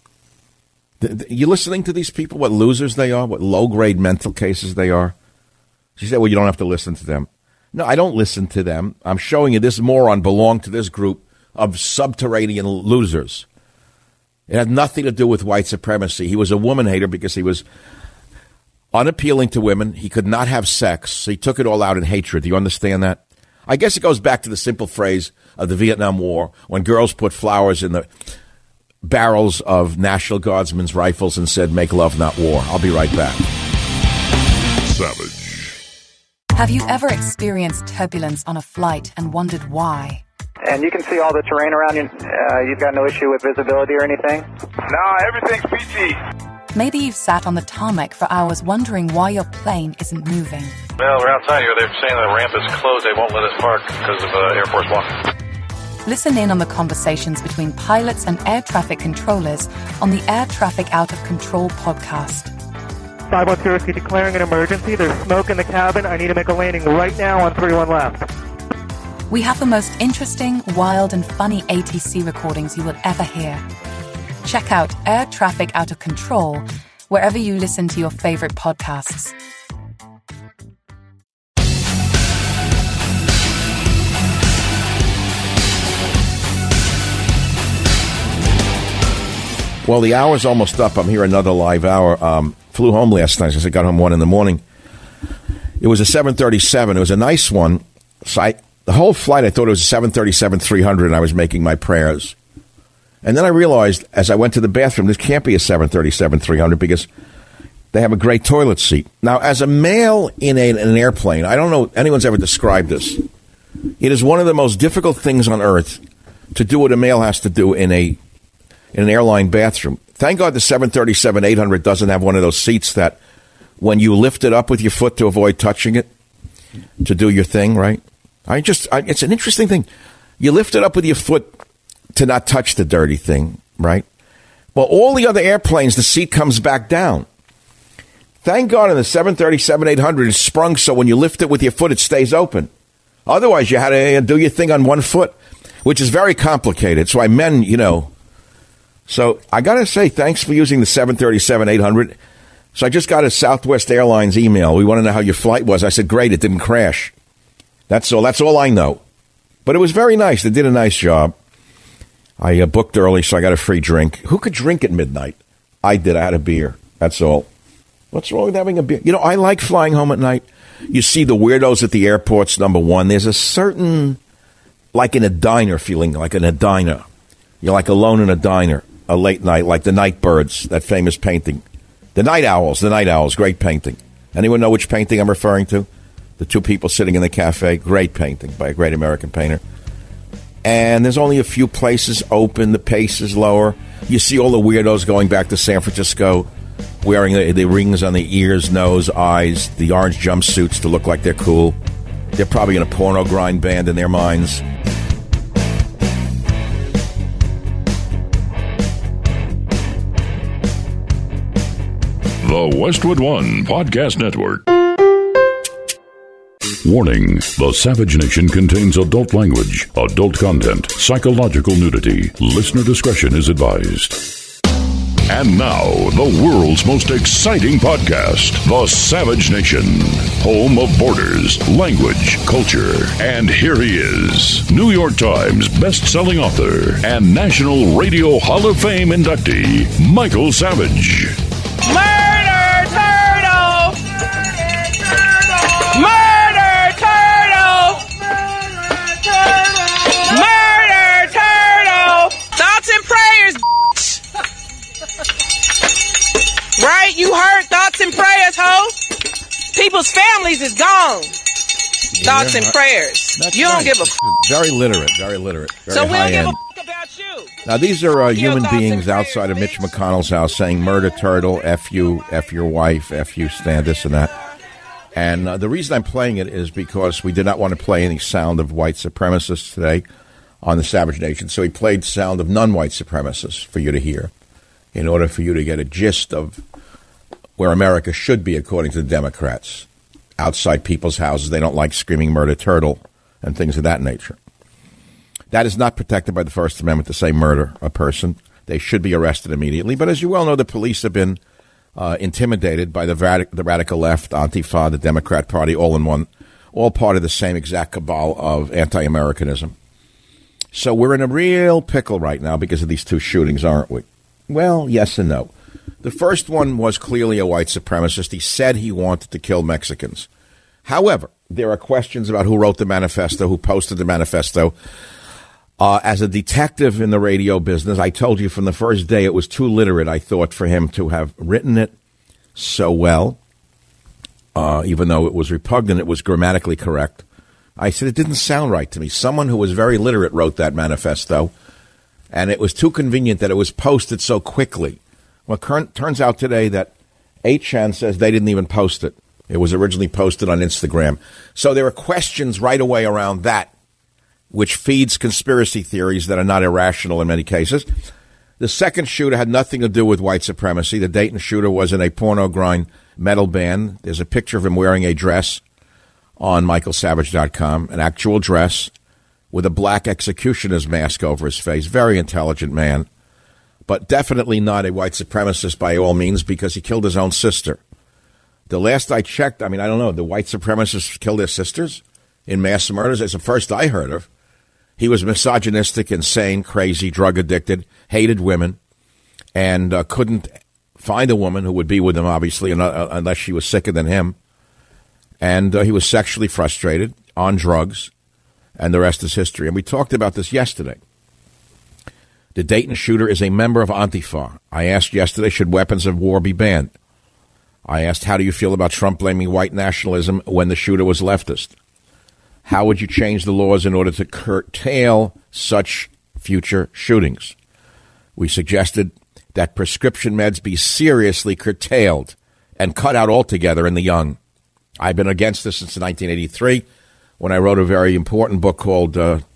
You listening to these people, what losers they are, what low-grade mental cases they are? She said, well, you don't have to listen to them. No, I don't listen to them. I'm showing you this moron belonged to this group of subterranean losers. It had nothing to do with white supremacy. He was a woman hater because he was unappealing to women. He could not have sex. So he took it all out in hatred. Do you understand that? I guess it goes back to the simple phrase of the Vietnam War when girls put flowers in the barrels of National Guardsmen's rifles and said, make love, not war. I'll be right back. Savage. Have you ever experienced turbulence on a flight and wondered why? And you can see all the terrain around you. You've got no issue with visibility or anything? No, everything's peachy. Maybe you've sat on the tarmac for hours wondering why your plane isn't moving. Well, we're outside here. They're saying the ramp is closed. They won't let us park because of Air Force One. Listen in on the conversations between pilots and air traffic controllers on the Air Traffic Out of Control podcast. 510 declaring an emergency. There's smoke in the cabin. I need to make a landing right now on 31 left. We have the most interesting, wild, and funny ATC recordings you will ever hear. Check out Air Traffic Out of Control wherever you listen to your favorite podcasts. Well, the hour's almost up. I'm here another live hour. Flew home last night since I got home 1 a.m. It was a 737. It was a nice one. So the whole flight, I thought it was a 737-300, and I was making my prayers. And then I realized, as I went to the bathroom, this can't be a 737-300 because they have a great toilet seat. Now, as a male in an airplane, I don't know if anyone's ever described this. It is one of the most difficult things on earth to do what a male has to do in an airline bathroom. Thank God the 737-800 doesn't have one of those seats that when you lift it up with your foot to avoid touching it, to do your thing, right? It's an interesting thing. You lift it up with your foot to not touch the dirty thing, right? Well, all the other airplanes, the seat comes back down. Thank God in the 737-800 it's sprung so when you lift it with your foot, it stays open. Otherwise, you had to do your thing on one foot. which is very complicated. So so I got to say, thanks for using the 737-800. So I just got a Southwest Airlines email. We want to know how your flight was. I said, great, it didn't crash. That's all I know. But it was very nice. They did a nice job. I booked early, so I got a free drink. Who could drink at midnight? I did. I had a beer. That's all. What's wrong with having a beer? I like flying home at night. You see the weirdos at the airports, number one. There's a certain, like in a diner feeling, like in a diner. You're like alone in a diner, a late night, like the Nightbirds, that famous painting. The Night Owls, great painting. Anyone know which painting I'm referring to? The two people sitting in the cafe, great painting by a great American painter. And there's only a few places open, the pace is lower. You see all the weirdos going back to San Francisco, wearing the rings on the ears, nose, eyes, the orange jumpsuits to look like they're cool. They're probably in a porno grind band in their minds. The Westwood One Podcast Network. Warning: the Savage Nation contains adult language, adult content, psychological nudity. Listener discretion is advised. And now, the world's most exciting podcast, The Savage Nation, home of borders, language, culture. And here he is, New York Times best-selling author and National Radio Hall of Fame inductee, Michael Savage. Murder turtle! Murder turtle! Murder turtle! Thoughts and prayers, right? You heard thoughts and prayers, ho? People's families is gone. Thoughts and prayers. You don't give a Very literate, very so we don't give a about you. Now, these are human beings outside of Mitch McConnell's house saying, murder turtle, F you, F your wife, F you, stand this and that. And the reason I'm playing it is because we did not want to play any sound of white supremacists today on the Savage Nation. So we played sound of non-white supremacists for you to hear in order for you to get a gist of where America should be, according to the Democrats. Outside people's houses, they don't like screaming murder turtle and things of that nature. That is not protected by the First Amendment to say murder a person. They should be arrested immediately. But as you well know, the police have been intimidated by the radical left, Antifa, the Democrat Party, all in one, all part of the same exact cabal of anti-Americanism. So we're in a real pickle right now because of these two shootings, aren't we? Well, yes and no. The first one was clearly a white supremacist. He said he wanted to kill Mexicans. However, there are questions about who wrote the manifesto, who posted the manifesto. As a detective in the radio business, I told you from the first day it was too literate, I thought, for him to have written it so well. Even though it was repugnant, it was grammatically correct. I said it didn't sound right to me. Someone who was very literate wrote that manifesto, and it was too convenient that it was posted so quickly. Well, turns out today that 8chan says they didn't even post it. It was originally posted on Instagram. So there are questions right away around that, which feeds conspiracy theories that are not irrational in many cases. The second shooter had nothing to do with white supremacy. The Dayton shooter was in a porno grind metal band. There's a picture of him wearing a dress on michaelsavage.com, an actual dress with a black executioner's mask over his face. Very intelligent man, but definitely not a white supremacist by all means because he killed his own sister. The last I checked, I don't know, the white supremacists kill their sisters in mass murders? It's the first I heard of. He was misogynistic, insane, crazy, drug addicted, hated women, and couldn't find a woman who would be with him, obviously, unless she was sicker than him. And he was sexually frustrated, on drugs, and the rest is history. And we talked about this yesterday. The Dayton shooter is a member of Antifa. I asked yesterday, should weapons of war be banned? I asked, how do you feel about Trump blaming white nationalism when the shooter was leftist? How would you change the laws in order to curtail such future shootings? We suggested that prescription meds be seriously curtailed and cut out altogether in the young. I've been against this since 1983 when I wrote a very important book called,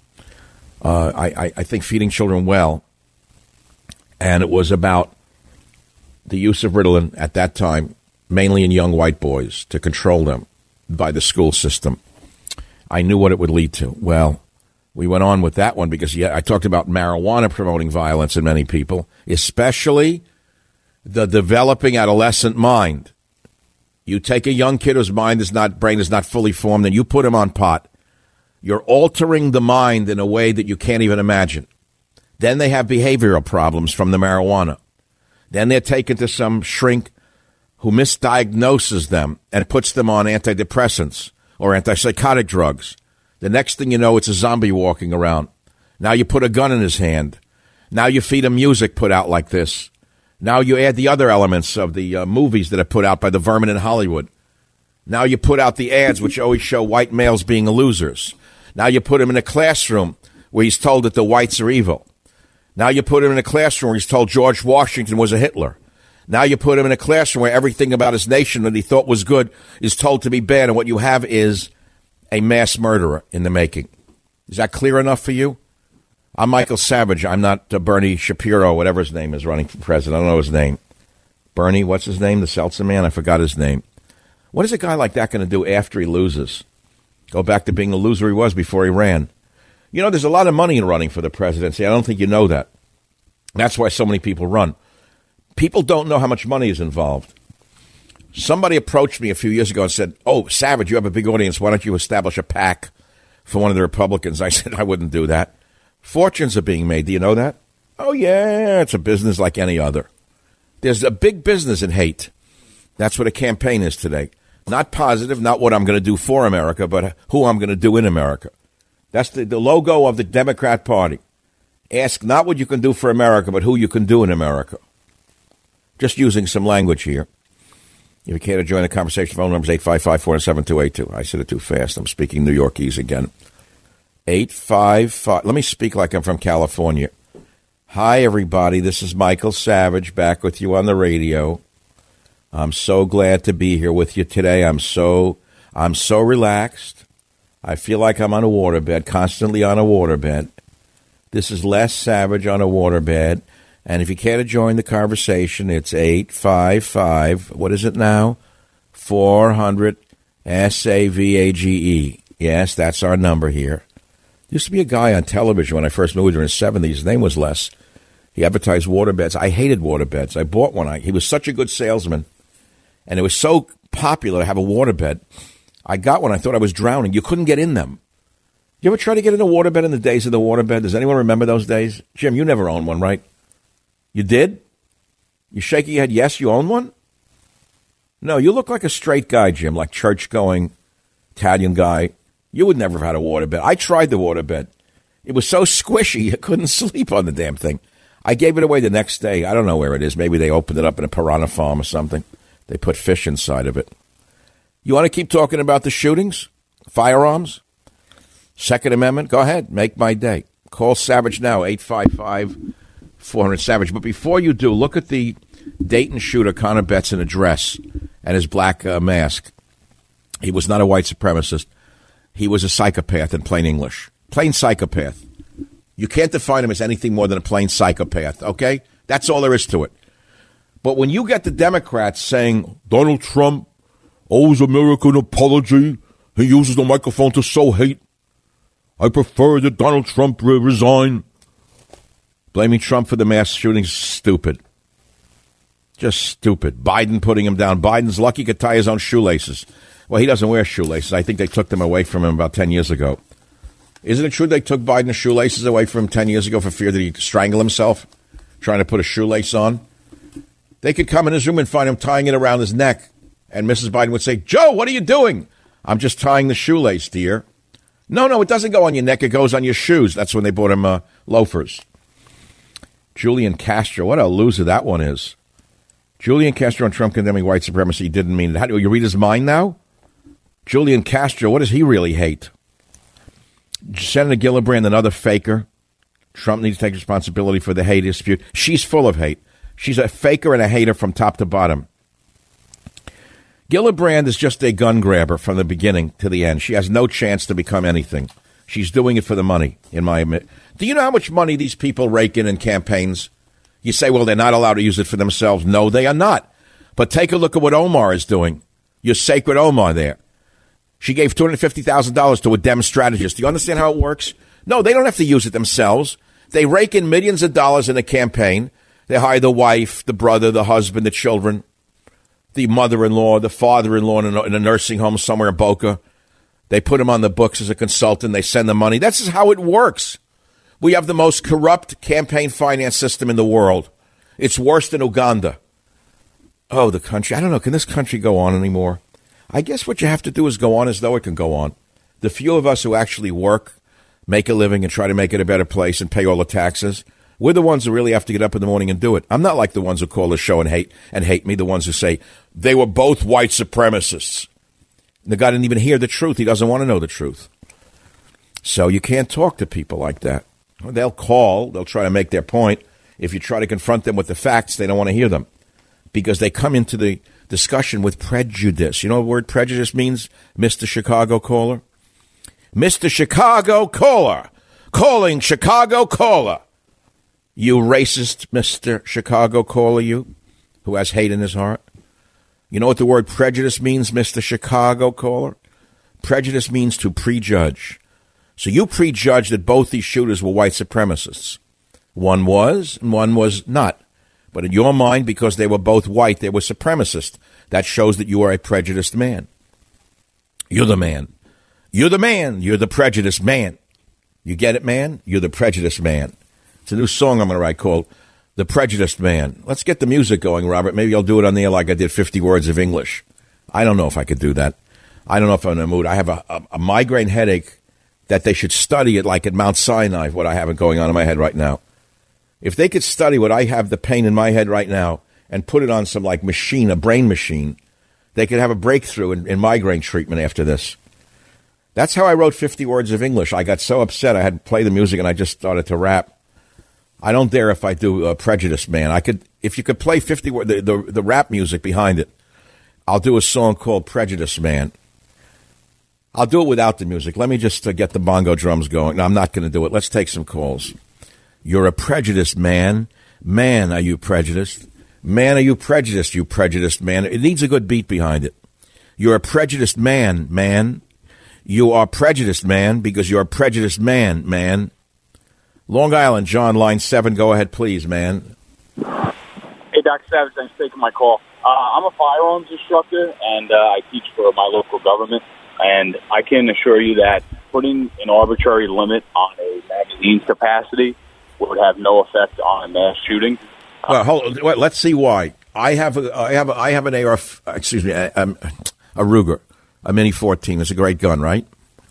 I think, Feeding Children Well. And it was about the use of Ritalin at that time, mainly in young white boys, to control them by the school system. I knew what it would lead to. Well, We went on with that one because I talked about marijuana promoting violence in many people, especially the developing adolescent mind. You take a young kid whose brain is not fully formed, and you put him on pot. You're altering the mind in a way that you can't even imagine. Then they have behavioral problems from the marijuana. Then they're taken to some shrink who misdiagnoses them and puts them on antidepressants or antipsychotic drugs. The next thing you know, it's a zombie walking around. Now you put a gun in his hand. Now you feed him music put out like this. Now you add the other elements of the movies that are put out by the vermin in Hollywood. Now you put out the ads which always show white males being losers. Now you put him in a classroom where he's told that the whites are evil. Now you put him in a classroom where he's told George Washington was a Hitler. Now you put him in a classroom where everything about his nation that he thought was good is told to be bad, and what you have is a mass murderer in the making. Is that clear enough for you? I'm Michael Savage. I'm not Bernie Shapiro, whatever his name is, running for president. I don't know his name. Bernie, what's his name? The Seltzer man? I forgot his name. What is a guy like that going to do after he loses? Go back to being the loser he was before he ran. You know, there's a lot of money in running for the presidency. I don't think you know that. That's why so many people run. People don't know how much money is involved. Somebody approached me a few years ago and said, "Oh, Savage, you have a big audience. Why don't you establish a PAC for one of the Republicans?" I said, I wouldn't do that. Fortunes are being made. Do you know that? Oh, yeah, it's a business like any other. There's a big business in hate. That's what a campaign is today. Not positive, not what I'm going to do for America, but who I'm going to do in America. That's the logo of the Democrat Party. Ask not what you can do for America, but who you can do in America. Just using some language here. If you care to join the conversation, phone number is 855-407-282. I said it too fast. I'm speaking New Yorkese again. 855. Let me speak like I'm from California. Hi, everybody. This is Michael Savage back with you on the radio. I'm so glad to be here with you today. I'm so relaxed. I feel like I'm on a waterbed, constantly on a waterbed. This is Les Savage on a waterbed. And if you care to join the conversation, it's 855, what is it now? 400 SAVAGE. Yes, that's our number here. Used to be a guy on television when I first moved here in the 70s. His name was Les. He advertised waterbeds. I hated waterbeds. I bought one. He was such a good salesman. And it was so popular to have a waterbed. I got one. I thought I was drowning. You couldn't get in them. You ever try to get in a waterbed in the days of the waterbed? Does anyone remember those days? Jim, you never owned one, right? You did? You shaking your head, yes, you own one? No, you look like a straight guy, Jim, like church-going Italian guy. You would never have had a waterbed. I tried the waterbed. It was so squishy, you couldn't sleep on the damn thing. I gave it away the next day. I don't know where it is. Maybe they opened it up in a piranha farm or something. They put fish inside of it. You want to keep talking about the shootings? Firearms? Second Amendment? Go ahead. Make my day. Call Savage now, 855-400-SAVAGE. But before you do, look at the Dayton shooter, Connor Betson, address and his black mask. He was not a white supremacist. He was a psychopath in plain English. Plain psychopath. You can't define him as anything more than a plain psychopath, okay? That's all there is to it. But when you get the Democrats saying, Donald Trump owes America an apology, he uses the microphone to sow hate, I prefer that Donald Trump resign. Blaming Trump for the mass shootings is stupid. Just stupid. Biden putting him down. Biden's lucky he could tie his own shoelaces. Well, he doesn't wear shoelaces. I think they took them away from him about 10 years ago. Isn't it true they took Biden's shoelaces away from him 10 years ago for fear that he'd strangle himself, trying to put a shoelace on? They could come in his room and find him tying it around his neck. And Mrs. Biden would say, Joe, what are you doing? I'm just tying the shoelace, dear. No, it doesn't go on your neck. It goes on your shoes. That's when they bought him loafers. Julian Castro. What a loser that one is. Julian Castro and Trump condemning white supremacy didn't mean it. How do you read his mind now? Julian Castro, what does he really hate? Senator Gillibrand, another faker. Trump needs to take responsibility for the hate dispute. She's full of hate. She's a faker and a hater from top to bottom. Gillibrand is just a gun grabber from the beginning to the end. She has no chance to become anything. She's doing it for the money, in my opinion. Do you know how much money these people rake in campaigns? You say, well, they're not allowed to use it for themselves. No, they are not. But take a look at what Omar is doing. Your sacred Omar there. She gave $250,000 to a Dem strategist. Do you understand how it works? No, they don't have to use it themselves. They rake in millions of dollars in a campaign. They hire the wife, the brother, the husband, the children, the mother-in-law, the father-in-law in a nursing home somewhere in Boca. They put him on the books as a consultant. They send them money. That's just how it works. We have the most corrupt campaign finance system in the world. It's worse than Uganda. Oh, the country. I don't know. Can this country go on anymore? I guess what you have to do is go on as though it can go on. The few of us who actually work, make a living, and try to make it a better place and pay all the taxes, we're the ones who really have to get up in the morning and do it. I'm not like the ones who call the show and hate me, the ones who say they were both white supremacists. The guy didn't even hear the truth. He doesn't want to know the truth. So you can't talk to people like that. They'll call. They'll try to make their point. If you try to confront them with the facts, they don't want to hear them because they come into the discussion with prejudice. You know what the word prejudice means, Mr. Chicago Caller? Mr. Chicago Caller, calling Chicago Caller. You racist Mr. Chicago Caller, you, who has hate in his heart. You know what the word prejudice means, Mr. Chicago Caller? Prejudice means to prejudge. So you prejudged that both these shooters were white supremacists. One was and one was not. But in your mind, because they were both white, they were supremacists. That shows that you are a prejudiced man. You're the man. You're the man. You're the prejudiced man. You get it, man? You're the prejudiced man. It's a new song I'm going to write called The Prejudiced Man. Let's get the music going, Robert. Maybe I'll do it on the air like I did 50 Words of English. I don't know if I could do that. I don't know if I'm in the mood. I have a migraine headache that they should study it like at Mount Sinai, what I have going on in my head right now. If they could study what I have, the pain in my head right now, and put it on some like machine, a brain machine, they could have a breakthrough in migraine treatment after this. That's how I wrote 50 Words of English. I got so upset I had to play the music and I just started to rap. I don't dare if I do Prejudice Man. I could, if you could play 50 words, the rap music behind it, I'll do a song called Prejudice Man. I'll do it without the music. Let me just get the bongo drums going. No, I'm not going to do it. Let's take some calls. You're a prejudiced man. Man, are you prejudiced? Man, are you prejudiced, you prejudiced man? It needs a good beat behind it. You're a prejudiced man, man. You are prejudiced, man, because you're a prejudiced man, man. Long Island, John, line 7. Go ahead, please, man. Hey, Dr. Savage, thanks for taking my call. I'm a firearms instructor, and I teach for my local government. And I can assure you that putting an arbitrary limit on a magazine's capacity would have no effect on a mass shooting. Well, hold on. Wait, let's see why. I have an AR, excuse me, a Ruger, a Mini 14. It's a great gun, right?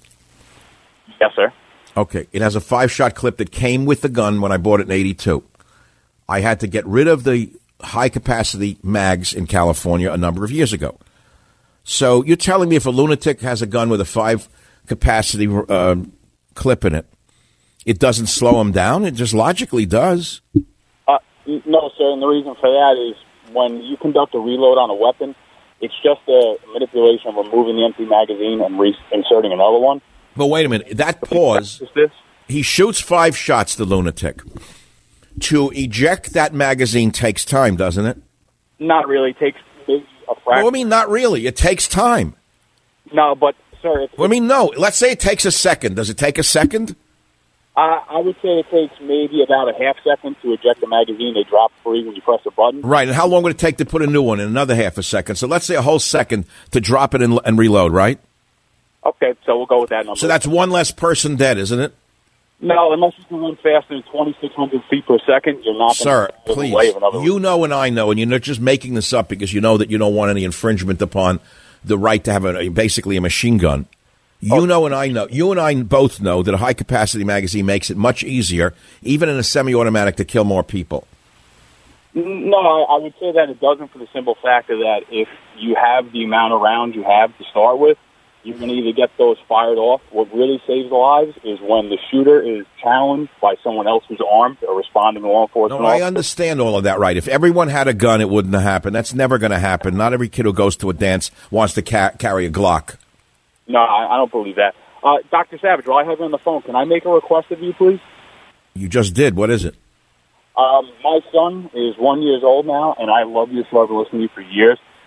Yes, sir. Okay. It has a 5-shot clip that came with the gun when I bought it in 82. I had to get rid of the high-capacity mags in California a number of years ago. So you're telling me if a lunatic has a gun with a 5-capacity clip in it, it doesn't slow him down? It just logically does. No, sir, and the reason for that is when you conduct a reload on a weapon, it's just a manipulation of removing the empty magazine and inserting another one. But wait a minute. That pause, he shoots 5 shots, the lunatic. To eject that magazine takes time, doesn't it? Not really. It takes maybe a fraction. Well, I mean, not really. It takes time. No, but, sir... Well, I mean, no. Let's say it takes a second. Does it take a second? I would say it takes maybe about a half second to eject the magazine. They drop free when you press the button. Right, and how long would it take to put a new one in? Another half a second. So let's say a whole second to drop it and reload, right? Okay, so we'll go with that number. So that's one less person dead, isn't it? No, unless you can run faster than 2,600 feet per second, you're not going to get away with another. You know and I know, and you're not just making this up because you know that you don't want any infringement upon the right to have basically a machine gun. You know and I know. You and I both know that a high-capacity magazine makes it much easier, even in a semi-automatic, to kill more people. No, I would say that it doesn't for the simple fact of that if you have the amount of rounds you have to start with, you're going to either get those fired off. What really saves lives is when the shooter is challenged by someone else who's armed or responding to law enforcement. No, I understand all of that, right. If everyone had a gun, it wouldn't have happened. That's never going to happen. Not every kid who goes to a dance wants to carry a Glock. No, I don't believe that. Dr. Savage, while I have you on the phone, can I make a request of you, please? You just did. What is it? My son is 1 year old now, and I love your show. I've been listening to you for years.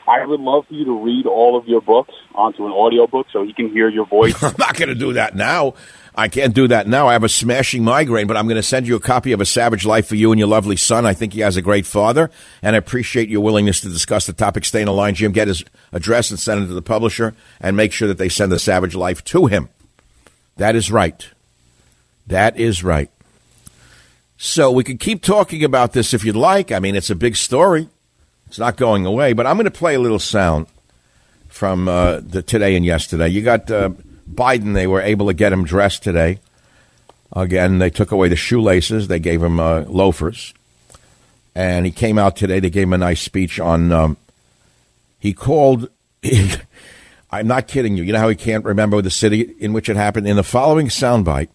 I would love for you to read all of your books onto an audio book so he can hear your voice. I'm not going to do that now. I can't do that now. I have a smashing migraine, but I'm going to send you a copy of A Savage Life for you and your lovely son. I think he has a great father, and I appreciate your willingness to discuss the topic. Stay in the line, Jim. Get his address and send it to the publisher, and make sure that they send The Savage Life to him. That is right. That is right. So we could keep talking about this if you'd like. I mean, it's a big story. It's not going away, but I'm going to play a little sound from the today and yesterday. You got Biden. They were able to get him dressed today. Again, they took away the shoelaces. They gave him loafers. And he came out today. They gave him a nice speech on, he called, I'm not kidding you. You know how he can't remember the city in which it happened? In the following soundbite,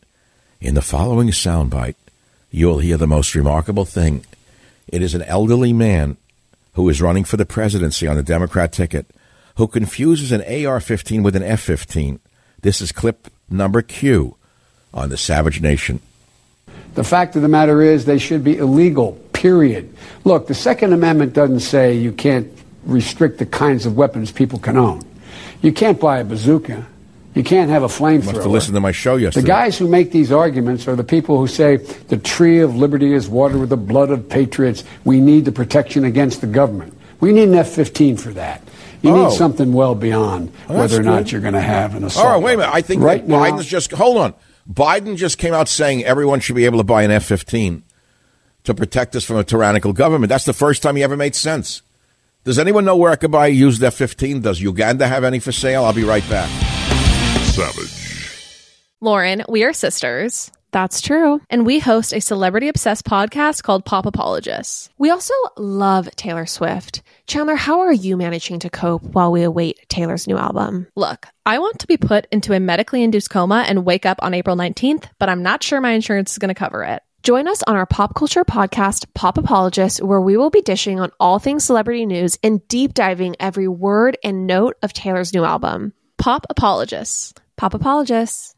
you'll hear the most remarkable thing. It is an elderly man who is running for the presidency on the Democrat ticket, who confuses an AR-15 with an F-15. This is clip number Q on the Savage Nation. The fact of the matter is they should be illegal, period. Look, the Second Amendment doesn't say you can't restrict the kinds of weapons people can own. You can't buy a bazooka. You can't have a flamethrower. Must have listened to my show yesterday. The guys who make these arguments are the people who say the tree of liberty is watered with the blood of patriots. We need the protection against the government. We need an F-15 for that. You need something well beyond whether or not you're going to have an assault. All right, wait a minute. I think right now, Biden's just, hold on. Biden just came out saying everyone should be able to buy an F-15 to protect us from a tyrannical government. That's the first time he ever made sense. Does anyone know where I could buy a used F-15? Does Uganda have any for sale? I'll be right back. Savage. Lauren, we are sisters. That's true. And we host a celebrity-obsessed podcast called Pop Apologists. We also love Taylor Swift. Chandler, how are you managing to cope while we await Taylor's new album? Look, I want to be put into a medically induced coma and wake up on April 19th, but I'm not sure my insurance is going to cover it. Join us on our pop culture podcast, Pop Apologists, where we will be dishing on all things celebrity news and deep diving every word and note of Taylor's new album. Pop Apologists. Pop Apologists.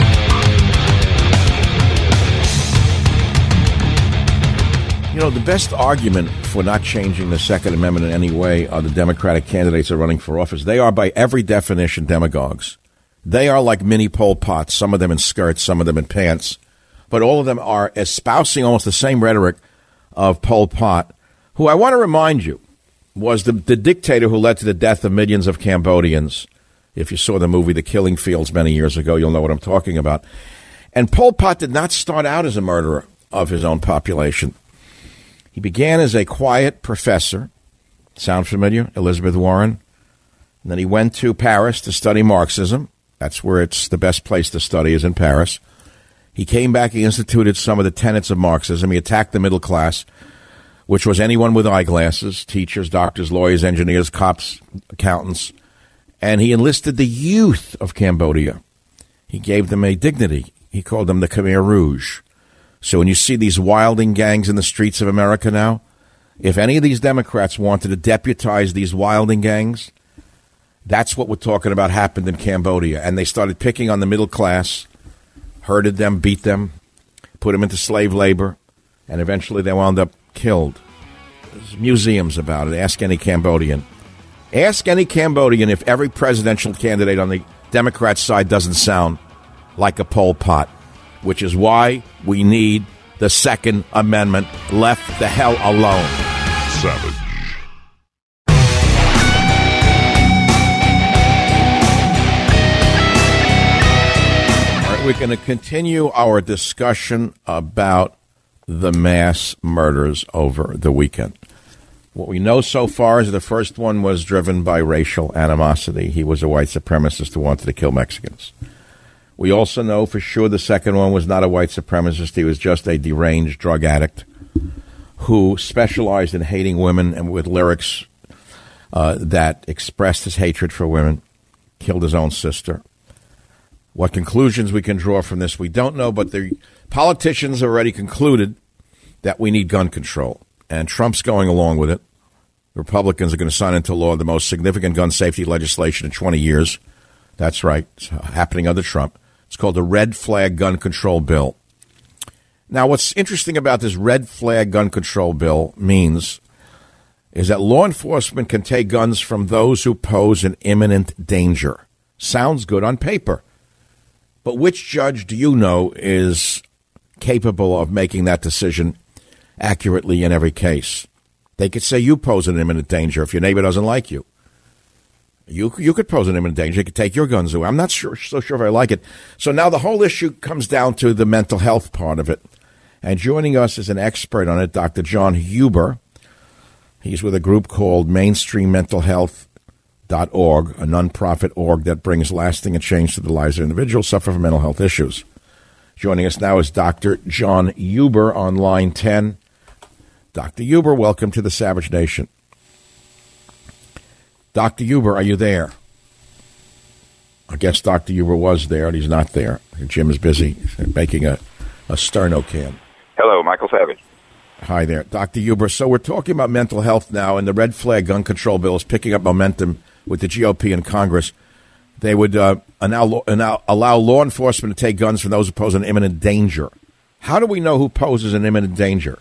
You know, the best argument for not changing the Second Amendment in any way are the Democratic candidates that are running for office. They are, by every definition, demagogues. They are like mini Pol Pots, some of them in skirts, some of them in pants. But all of them are espousing almost the same rhetoric of Pol Pot, who I want to remind you was the dictator who led to the death of millions of Cambodians. If you saw the movie The Killing Fields many years ago, you'll know what I'm talking about. And Pol Pot did not start out as a murderer of his own population. He began as a quiet professor. Sound familiar? Elizabeth Warren. And then he went to Paris to study Marxism. That's where it's the best place to study, is in Paris. He came back, he instituted some of the tenets of Marxism. He attacked the middle class, which was anyone with eyeglasses, teachers, doctors, lawyers, engineers, cops, accountants. And he enlisted the youth of Cambodia. He gave them a dignity. He called them the Khmer Rouge. So when you see these wilding gangs in the streets of America now, if any of these Democrats wanted to deputize these wilding gangs, that's what we're talking about happened in Cambodia. And they started picking on the middle class, herded them, beat them, put them into slave labor, and eventually they wound up killed. There's museums about it. Ask any Cambodian. Ask any Cambodian if every presidential candidate on the Democrat side doesn't sound like a Pol Pot, which is why we need the Second Amendment left the hell alone. Savage. All right, we're going to continue our discussion about the mass murders over the weekend. What we know so far is the first one was driven by racial animosity. He was a white supremacist who wanted to kill Mexicans. We also know for sure the second one was not a white supremacist. He was just a deranged drug addict who specialized in hating women and with lyrics that expressed his hatred for women, killed his own sister. What conclusions we can draw from this, we don't know, but the politicians already concluded that we need gun control, and Trump's going along with it. The Republicans are going to sign into law the most significant gun safety legislation in 20 years. That's right. It's happening under Trump. It's called the Red Flag Gun Control Bill. Now, what's interesting about this Red Flag Gun Control Bill means is that law enforcement can take guns from those who pose an imminent danger. Sounds good on paper. But which judge do you know is capable of making that decision accurately in every case? They could say you pose an imminent danger if your neighbor doesn't like you. You could pose an imminent danger. You could take your guns away. I'm not so sure if I like it. So now the whole issue comes down to the mental health part of it. And joining us is an expert on it, Dr. John Huber. He's with a group called MainstreamMentalHealth.org, a nonprofit org that brings lasting change to the lives of individuals suffering from mental health issues. Joining us now is Dr. John Huber on line 10. Dr. Huber, welcome to the Savage Nation. Dr. Huber, are you there? I guess Dr. Huber was there, and he's not there. Jim is busy making a sterno can. Hello, Michael Savage. Hi there, Dr. Huber. So we're talking about mental health now, and the red flag gun control bill is picking up momentum with the GOP in Congress. They would allow law enforcement to take guns from those who pose an imminent danger. How do we know who poses an imminent danger?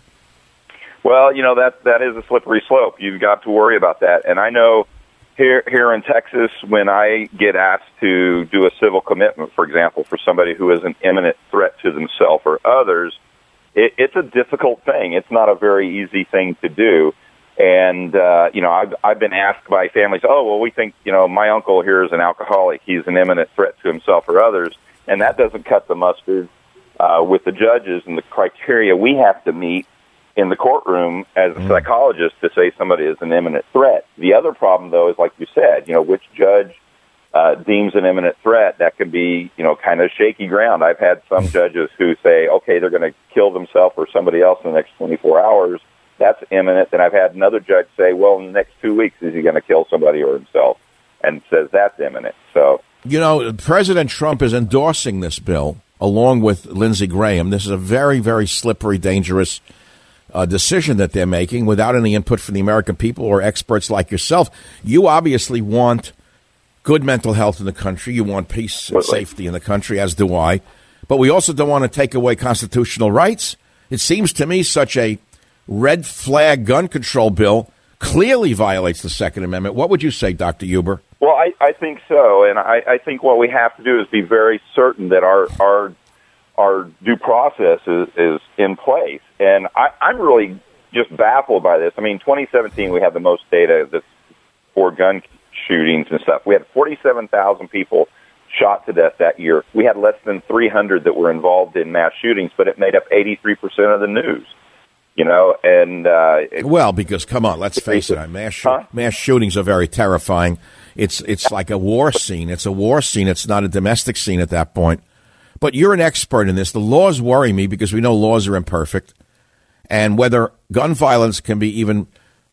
Well, you know, that is a slippery slope. You've got to worry about that. And I know here in Texas, when I get asked to do a civil commitment, for example, for somebody who is an imminent threat to themselves or others, it's a difficult thing. It's not a very easy thing to do. And, you know, I've been asked by families, oh, well, we think, you know, my uncle here is an alcoholic. He's an imminent threat to himself or others. And that doesn't cut the mustard with the judges and the criteria we have to meet in the courtroom as a psychologist to say somebody is an imminent threat. The other problem, though, is like you said, you know, which judge deems an imminent threat. That can be, you know, kind of shaky ground. I've had some judges who say, okay, they're going to kill themselves or somebody else in the next 24 hours. That's imminent. Then I've had another judge say, well, in the next 2 weeks, is he going to kill somebody or himself? And says that's imminent. So, you know, President Trump is endorsing this bill along with Lindsey Graham. This is a very, very slippery, dangerous decision that they're making without any input from the American people or experts like yourself. You obviously want good mental health in the country. You want peace and safety in the country, as do I. But we also don't want to take away constitutional rights. It seems to me such a red flag gun control bill clearly violates the Second Amendment. What would you say, Dr. Huber? Well, I think so. And I think what we have to do is be very certain that our due process is in place. And I'm really just baffled by this. I mean, 2017, we had the most data that's for gun shootings and stuff. We had 47,000 people shot to death that year. We had less than 300 that were involved in mass shootings, but it made up 83% of the news. You know, and well, because come on, let's face it, mass shootings are very terrifying. It's like a war scene. It's a war scene. It's not a domestic scene at that point. But you're an expert in this. The laws worry me because we know laws are imperfect, and whether gun violence can be even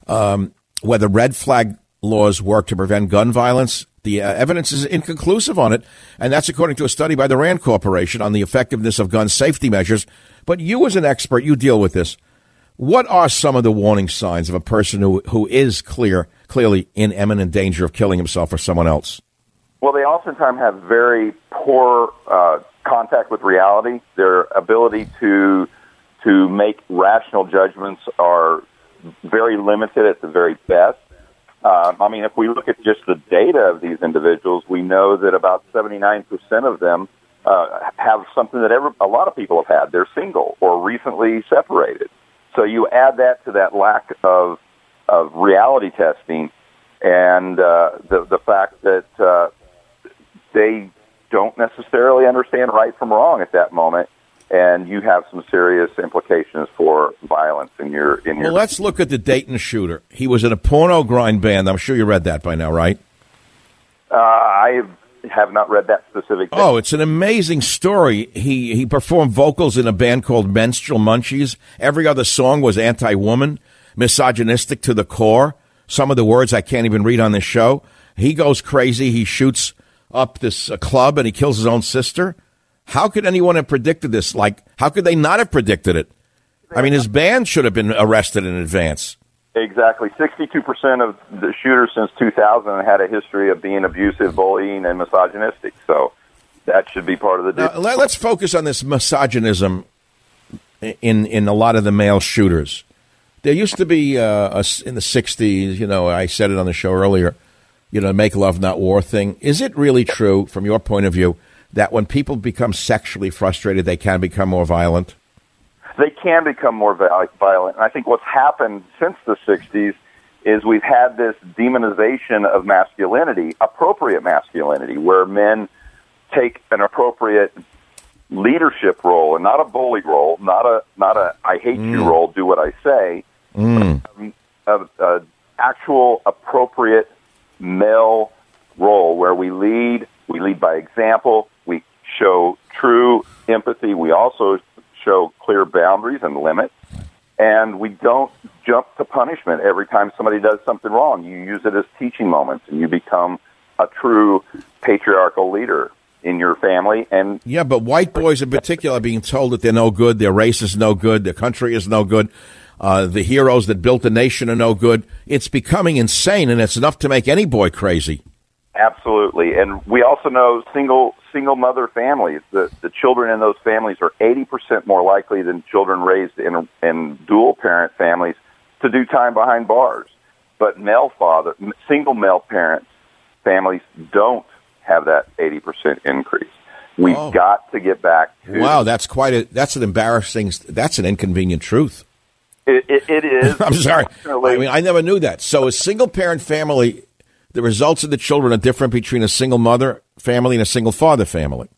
whether red flag laws work to prevent gun violence. The evidence is inconclusive on it, and that's according to a study by the Rand Corporation on the effectiveness of gun safety measures. But you as an expert, you deal with this. What are some of the warning signs of a person who is clearly in imminent danger of killing himself or someone else? Well, they oftentimes have very poor contact with reality. Their ability to make rational judgments are very limited at the very best. I mean, if we look at just the data of these individuals, we know that about 79% of them have something that a lot of people have had. They're single or recently separated. So you add that to that lack of reality testing and the fact that they don't necessarily understand right from wrong at that moment, and you have some serious implications for violence in your. Well, let's look at the Dayton shooter. He was in a porno grind band. I'm sure you read that by now, right? I have not read that specific thing. Oh, it's an amazing story. He performed vocals in a band called Menstrual Munchies. Every other song was anti-woman, misogynistic to the core. Some of the words I can't even read on this show. He goes crazy. He shoots up this club and he kills his own sister. How could anyone have predicted this? Like, how could they not have predicted it? I mean, his band should have been arrested in advance. Exactly. 62% of the shooters since 2000 had a history of being abusive, bullying, and misogynistic. So that should be part of the deal. Now, let's focus on this misogynism in a lot of the male shooters. There used to be in the 60s, I said it on the show earlier, make love, not war thing. Is it really true, from your point of view, that when people become sexually frustrated, they can become more violent? They can become more violent. And I think what's happened since the 60s is we've had this demonization of masculinity, appropriate masculinity, where men take an appropriate leadership role and not a bully role, not a I hate you role, do what I say, actual appropriate male role where we lead by example, we show true empathy, we also show clear boundaries and limits, and we don't jump to punishment every time somebody does something wrong. You use it as teaching moments, and you become a true patriarchal leader in your family. And yeah, but white boys in particular are being told that they're no good, their race is no good, their country is no good, the heroes that built the nation are no good. It's becoming insane, and it's enough to make any boy crazy. Absolutely. And we also know single mother families, the children in those families are 80% more likely than children raised in dual parent families to do time behind bars. But single male parents families don't have that 80% increase. We've got to get back to... Wow, that's an inconvenient truth. It is. I'm sorry. I never knew that. So a single parent family, the results of the children are different between a single mother family and a single father family.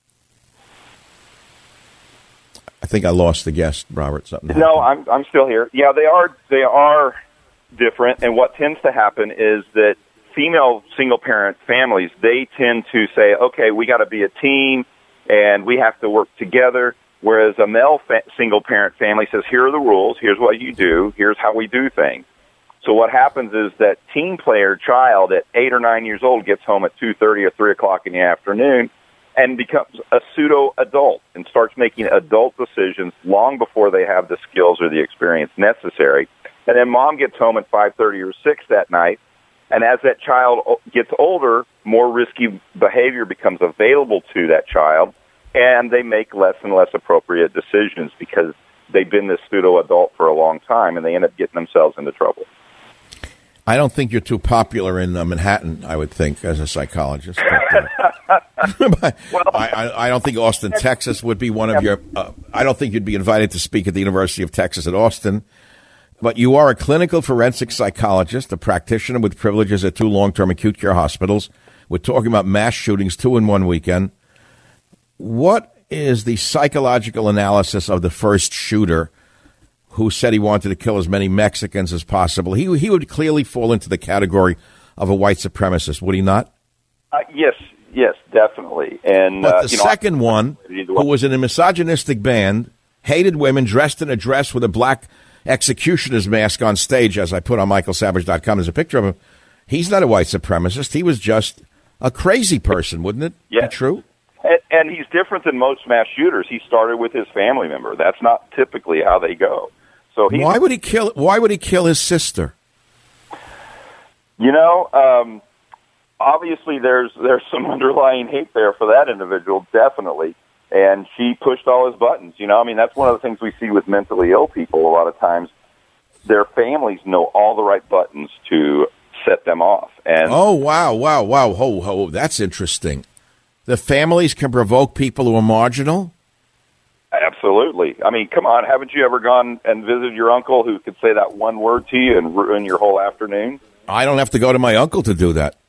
I think I lost the guest, Robert. Something happened. No, I'm still here. Yeah, they are different, and what tends to happen is that female single-parent families, they tend to say, okay, we got to be a team, and we have to work together, whereas a male single-parent family says, here are the rules, here's what you do, here's how we do things. So what happens is that team player child at 8 or 9 years old gets home at 2:30 or 3 o'clock in the afternoon and becomes a pseudo-adult and starts making adult decisions long before they have the skills or the experience necessary. And then mom gets home at 5:30 or 6 that night, and as that child gets older, more risky behavior becomes available to that child, and they make less and less appropriate decisions because they've been this pseudo-adult for a long time, and they end up getting themselves into trouble. I don't think you're too popular in Manhattan, I would think, as a psychologist. But, I don't think Austin, Texas would be one of your... I don't think you'd be invited to speak at the University of Texas at Austin. But you are a clinical forensic psychologist, a practitioner with privileges at 2 long-term acute care hospitals. We're talking about mass shootings, 2 in one weekend. What is the psychological analysis of the first shooter who said he wanted to kill as many Mexicans as possible? He would clearly fall into the category of a white supremacist, would he not? Yes, definitely. And but the second one, who was in a misogynistic band, hated women, dressed in a dress with a black executioner's mask on stage, as I put on michaelsavage.com, there's a picture of him. He's not a white supremacist. He was just a crazy person, wouldn't it be true? And he's different than most mass shooters. He started with his family member. That's not typically how they go. So why would he kill his sister? Obviously there's some underlying hate there for that individual, definitely. And she pushed all his buttons. That's one of the things we see with mentally ill people a lot of times. Their families know all the right buttons to set them off. And wow. That's interesting. The families can provoke people who are marginal? Absolutely. Come on, haven't you ever gone and visited your uncle who could say that one word to you and ruin your whole afternoon? I don't have to go to my uncle to do that.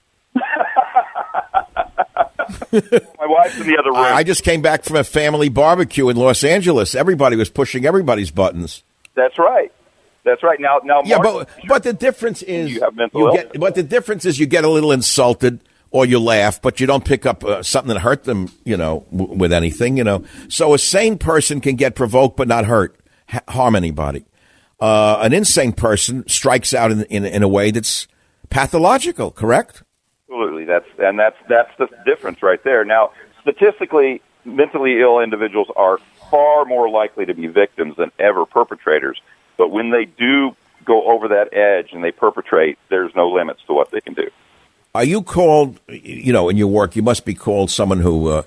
My wife's in the other room. I just came back from a family barbecue in Los Angeles. Everybody was pushing everybody's buttons. That's right. Now, yeah, but the difference is you get a little insulted or you laugh, but you don't pick up something that hurt them, with anything, So a sane person can get provoked but not harm anybody. An insane person strikes out in a way that's pathological, correct? Absolutely. That's the difference right there. Now, statistically, mentally ill individuals are far more likely to be victims than ever perpetrators. But when they do go over that edge and they perpetrate, there's no limits to what they can do. Are you called, in your work, you must be called someone who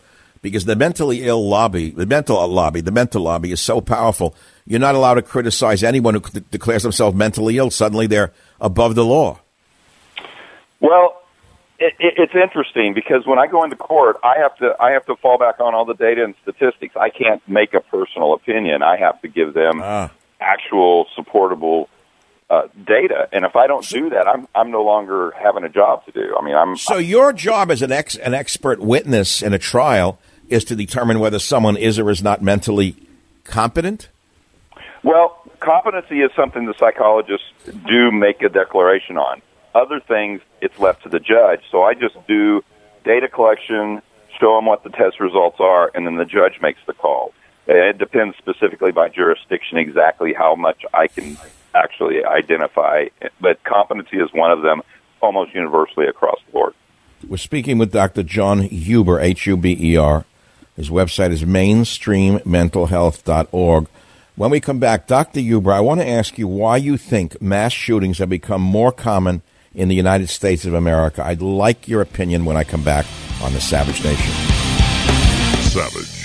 because the mentally ill lobby, the mental lobby is so powerful. You're not allowed to criticize anyone who declares themselves mentally ill. Suddenly they're above the law. Well, it's interesting because when I go into court, I have to fall back on all the data and statistics. I can't make a personal opinion. I have to give them actual supportable data, and if I don't do that, I'm no longer having a job to do. I mean, So your job as an expert witness in a trial is to determine whether someone is or is not mentally competent? Well, competency is something the psychologists do make a declaration on. Other things, it's left to the judge. So I just do data collection, show them what the test results are, and then the judge makes the call. It depends specifically by jurisdiction exactly how much I can actually identify. But competency is one of them almost universally across the board. We're speaking with Dr. John Huber, Huber. His website is mainstreammentalhealth.org. When we come back, Dr. Huber, I want to ask you why you think mass shootings have become more common in the United States of America. I'd like your opinion when I come back on the Savage Nation. Savage.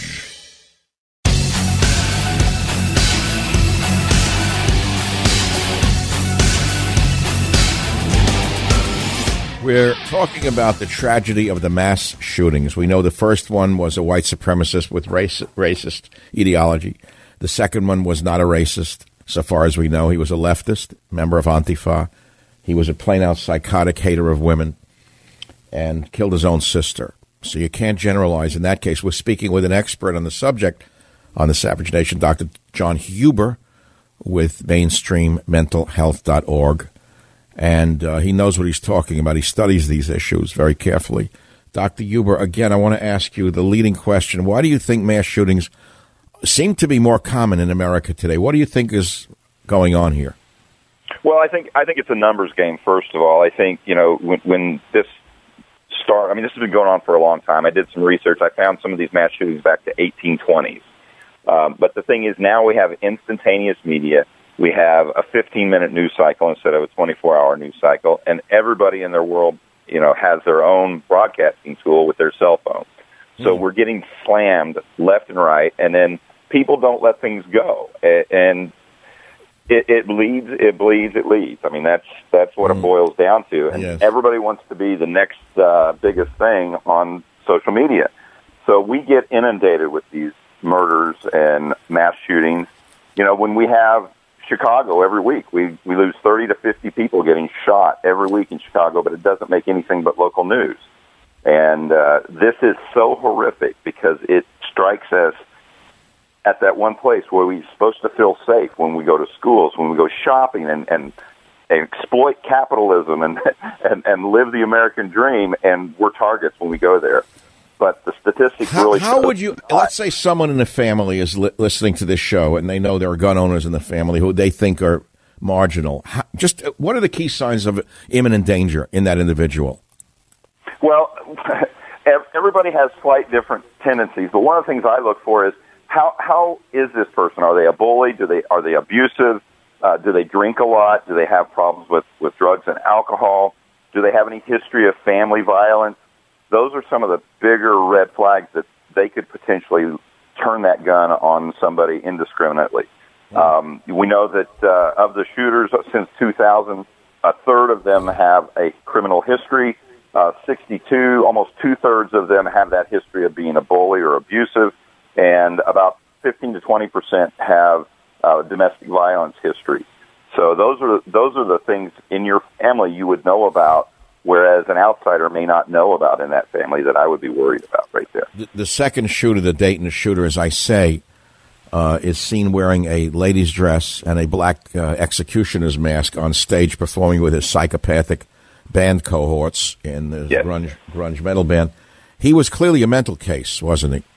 We're talking about the tragedy of the mass shootings. We know the first one was a white supremacist with racist ideology. The second one was not a racist, so far as we know. He was a leftist, member of Antifa. He was a plain-out psychotic hater of women and killed his own sister. So you can't generalize in that case. We're speaking with an expert on the subject on the Savage Nation, Dr. John Huber with mainstreammentalhealth.org. And he knows what he's talking about. He studies these issues very carefully. Dr. Huber, again, I want to ask you the leading question. Why do you think mass shootings seem to be more common in America today? What do you think is going on here? Well, I think it's a numbers game, first of all. I think, when this started, this has been going on for a long time. I did some research. I found some of these mass shootings back to 1820s. But the thing is, now we have instantaneous media. We have a 15-minute news cycle instead of a 24-hour news cycle, and everybody in their world, has their own broadcasting tool with their cell phone. So we're getting slammed left and right, and then people don't let things go, and it bleeds. It leads. That's what it boils down to, and everybody wants to be the next biggest thing on social media. So we get inundated with these murders and mass shootings. When we have Chicago every week, we lose 30 to 50 people getting shot every week in Chicago, but it doesn't make anything but local news. And this is so horrific because it strikes us at that one place where we're supposed to feel safe when we go to schools, when we go shopping and exploit capitalism and live the American dream, and we're targets when we go there. But the statistics really... How would you... Let's say someone in the family is listening to this show, and they know there are gun owners in the family who they think are marginal. What are the key signs of imminent danger in that individual? Well, everybody has slight different tendencies, but one of the things I look for is how is this person? Are they a bully? Are they abusive? Do they drink a lot? Do they have problems with drugs and alcohol? Do they have any history of family violence? Those are some of the bigger red flags that they could potentially turn that gun on somebody indiscriminately. We know that of the shooters since 2000, a third of them have a criminal history. 62, almost two-thirds of them have that history of being a bully or abusive, and about 15 to 20% have domestic violence history. So those are the things in your family you would know about, whereas an outsider may not know about in that family that I would be worried about right there. The second shooter, the Dayton shooter, as I say, is seen wearing a lady's dress and a black executioner's mask on stage performing with his psychopathic band cohorts in the grunge metal band. He was clearly a mental case, wasn't he?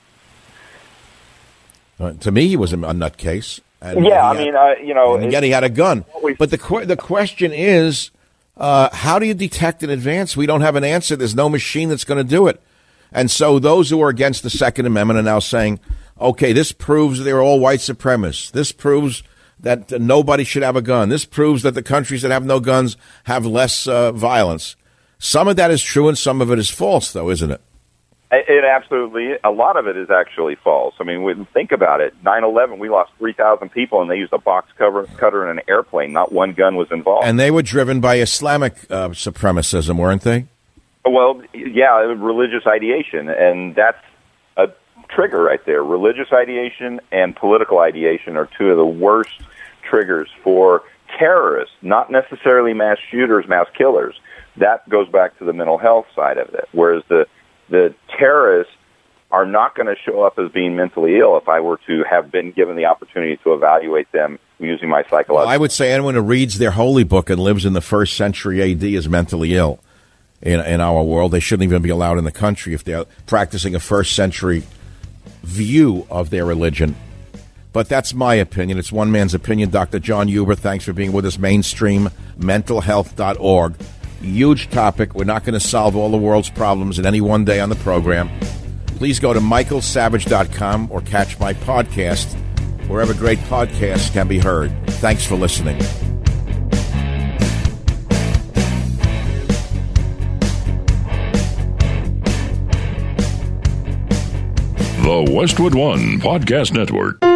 To me, he was a nutcase. And yet he had a gun. But the question is, how do you detect in advance? We don't have an answer. There's no machine that's going to do it. And so those who are against the Second Amendment are now saying, okay, this proves they're all white supremacists. This proves that nobody should have a gun. This proves that the countries that have no guns have less violence. Some of that is true and some of it is false, though, isn't it? It absolutely, a lot of it is actually false. I mean, think about it. 9/11, we lost 3,000 people, and they used a box cutter in an airplane. Not one gun was involved. And they were driven by Islamic supremacism, weren't they? Well, yeah, religious ideation, and that's a trigger right there. Religious ideation and political ideation are two of the worst triggers for terrorists, not necessarily mass shooters, mass killers. That goes back to the mental health side of it, whereas the terrorists are not going to show up as being mentally ill if I were to have been given the opportunity to evaluate them using my psychological... Well, I would say anyone who reads their holy book and lives in the 1st century AD is mentally ill in our world. They shouldn't even be allowed in the country if they're practicing a 1st century view of their religion. But that's my opinion. It's one man's opinion. Dr. John Huber, thanks for being with us. MainstreamMentalHealth.org. Huge topic. We're not going to solve all the world's problems in any one day on the program. Please go to michaelsavage.com or catch my podcast wherever great podcasts can be heard. Thanks for listening. The Westwood One Podcast Network.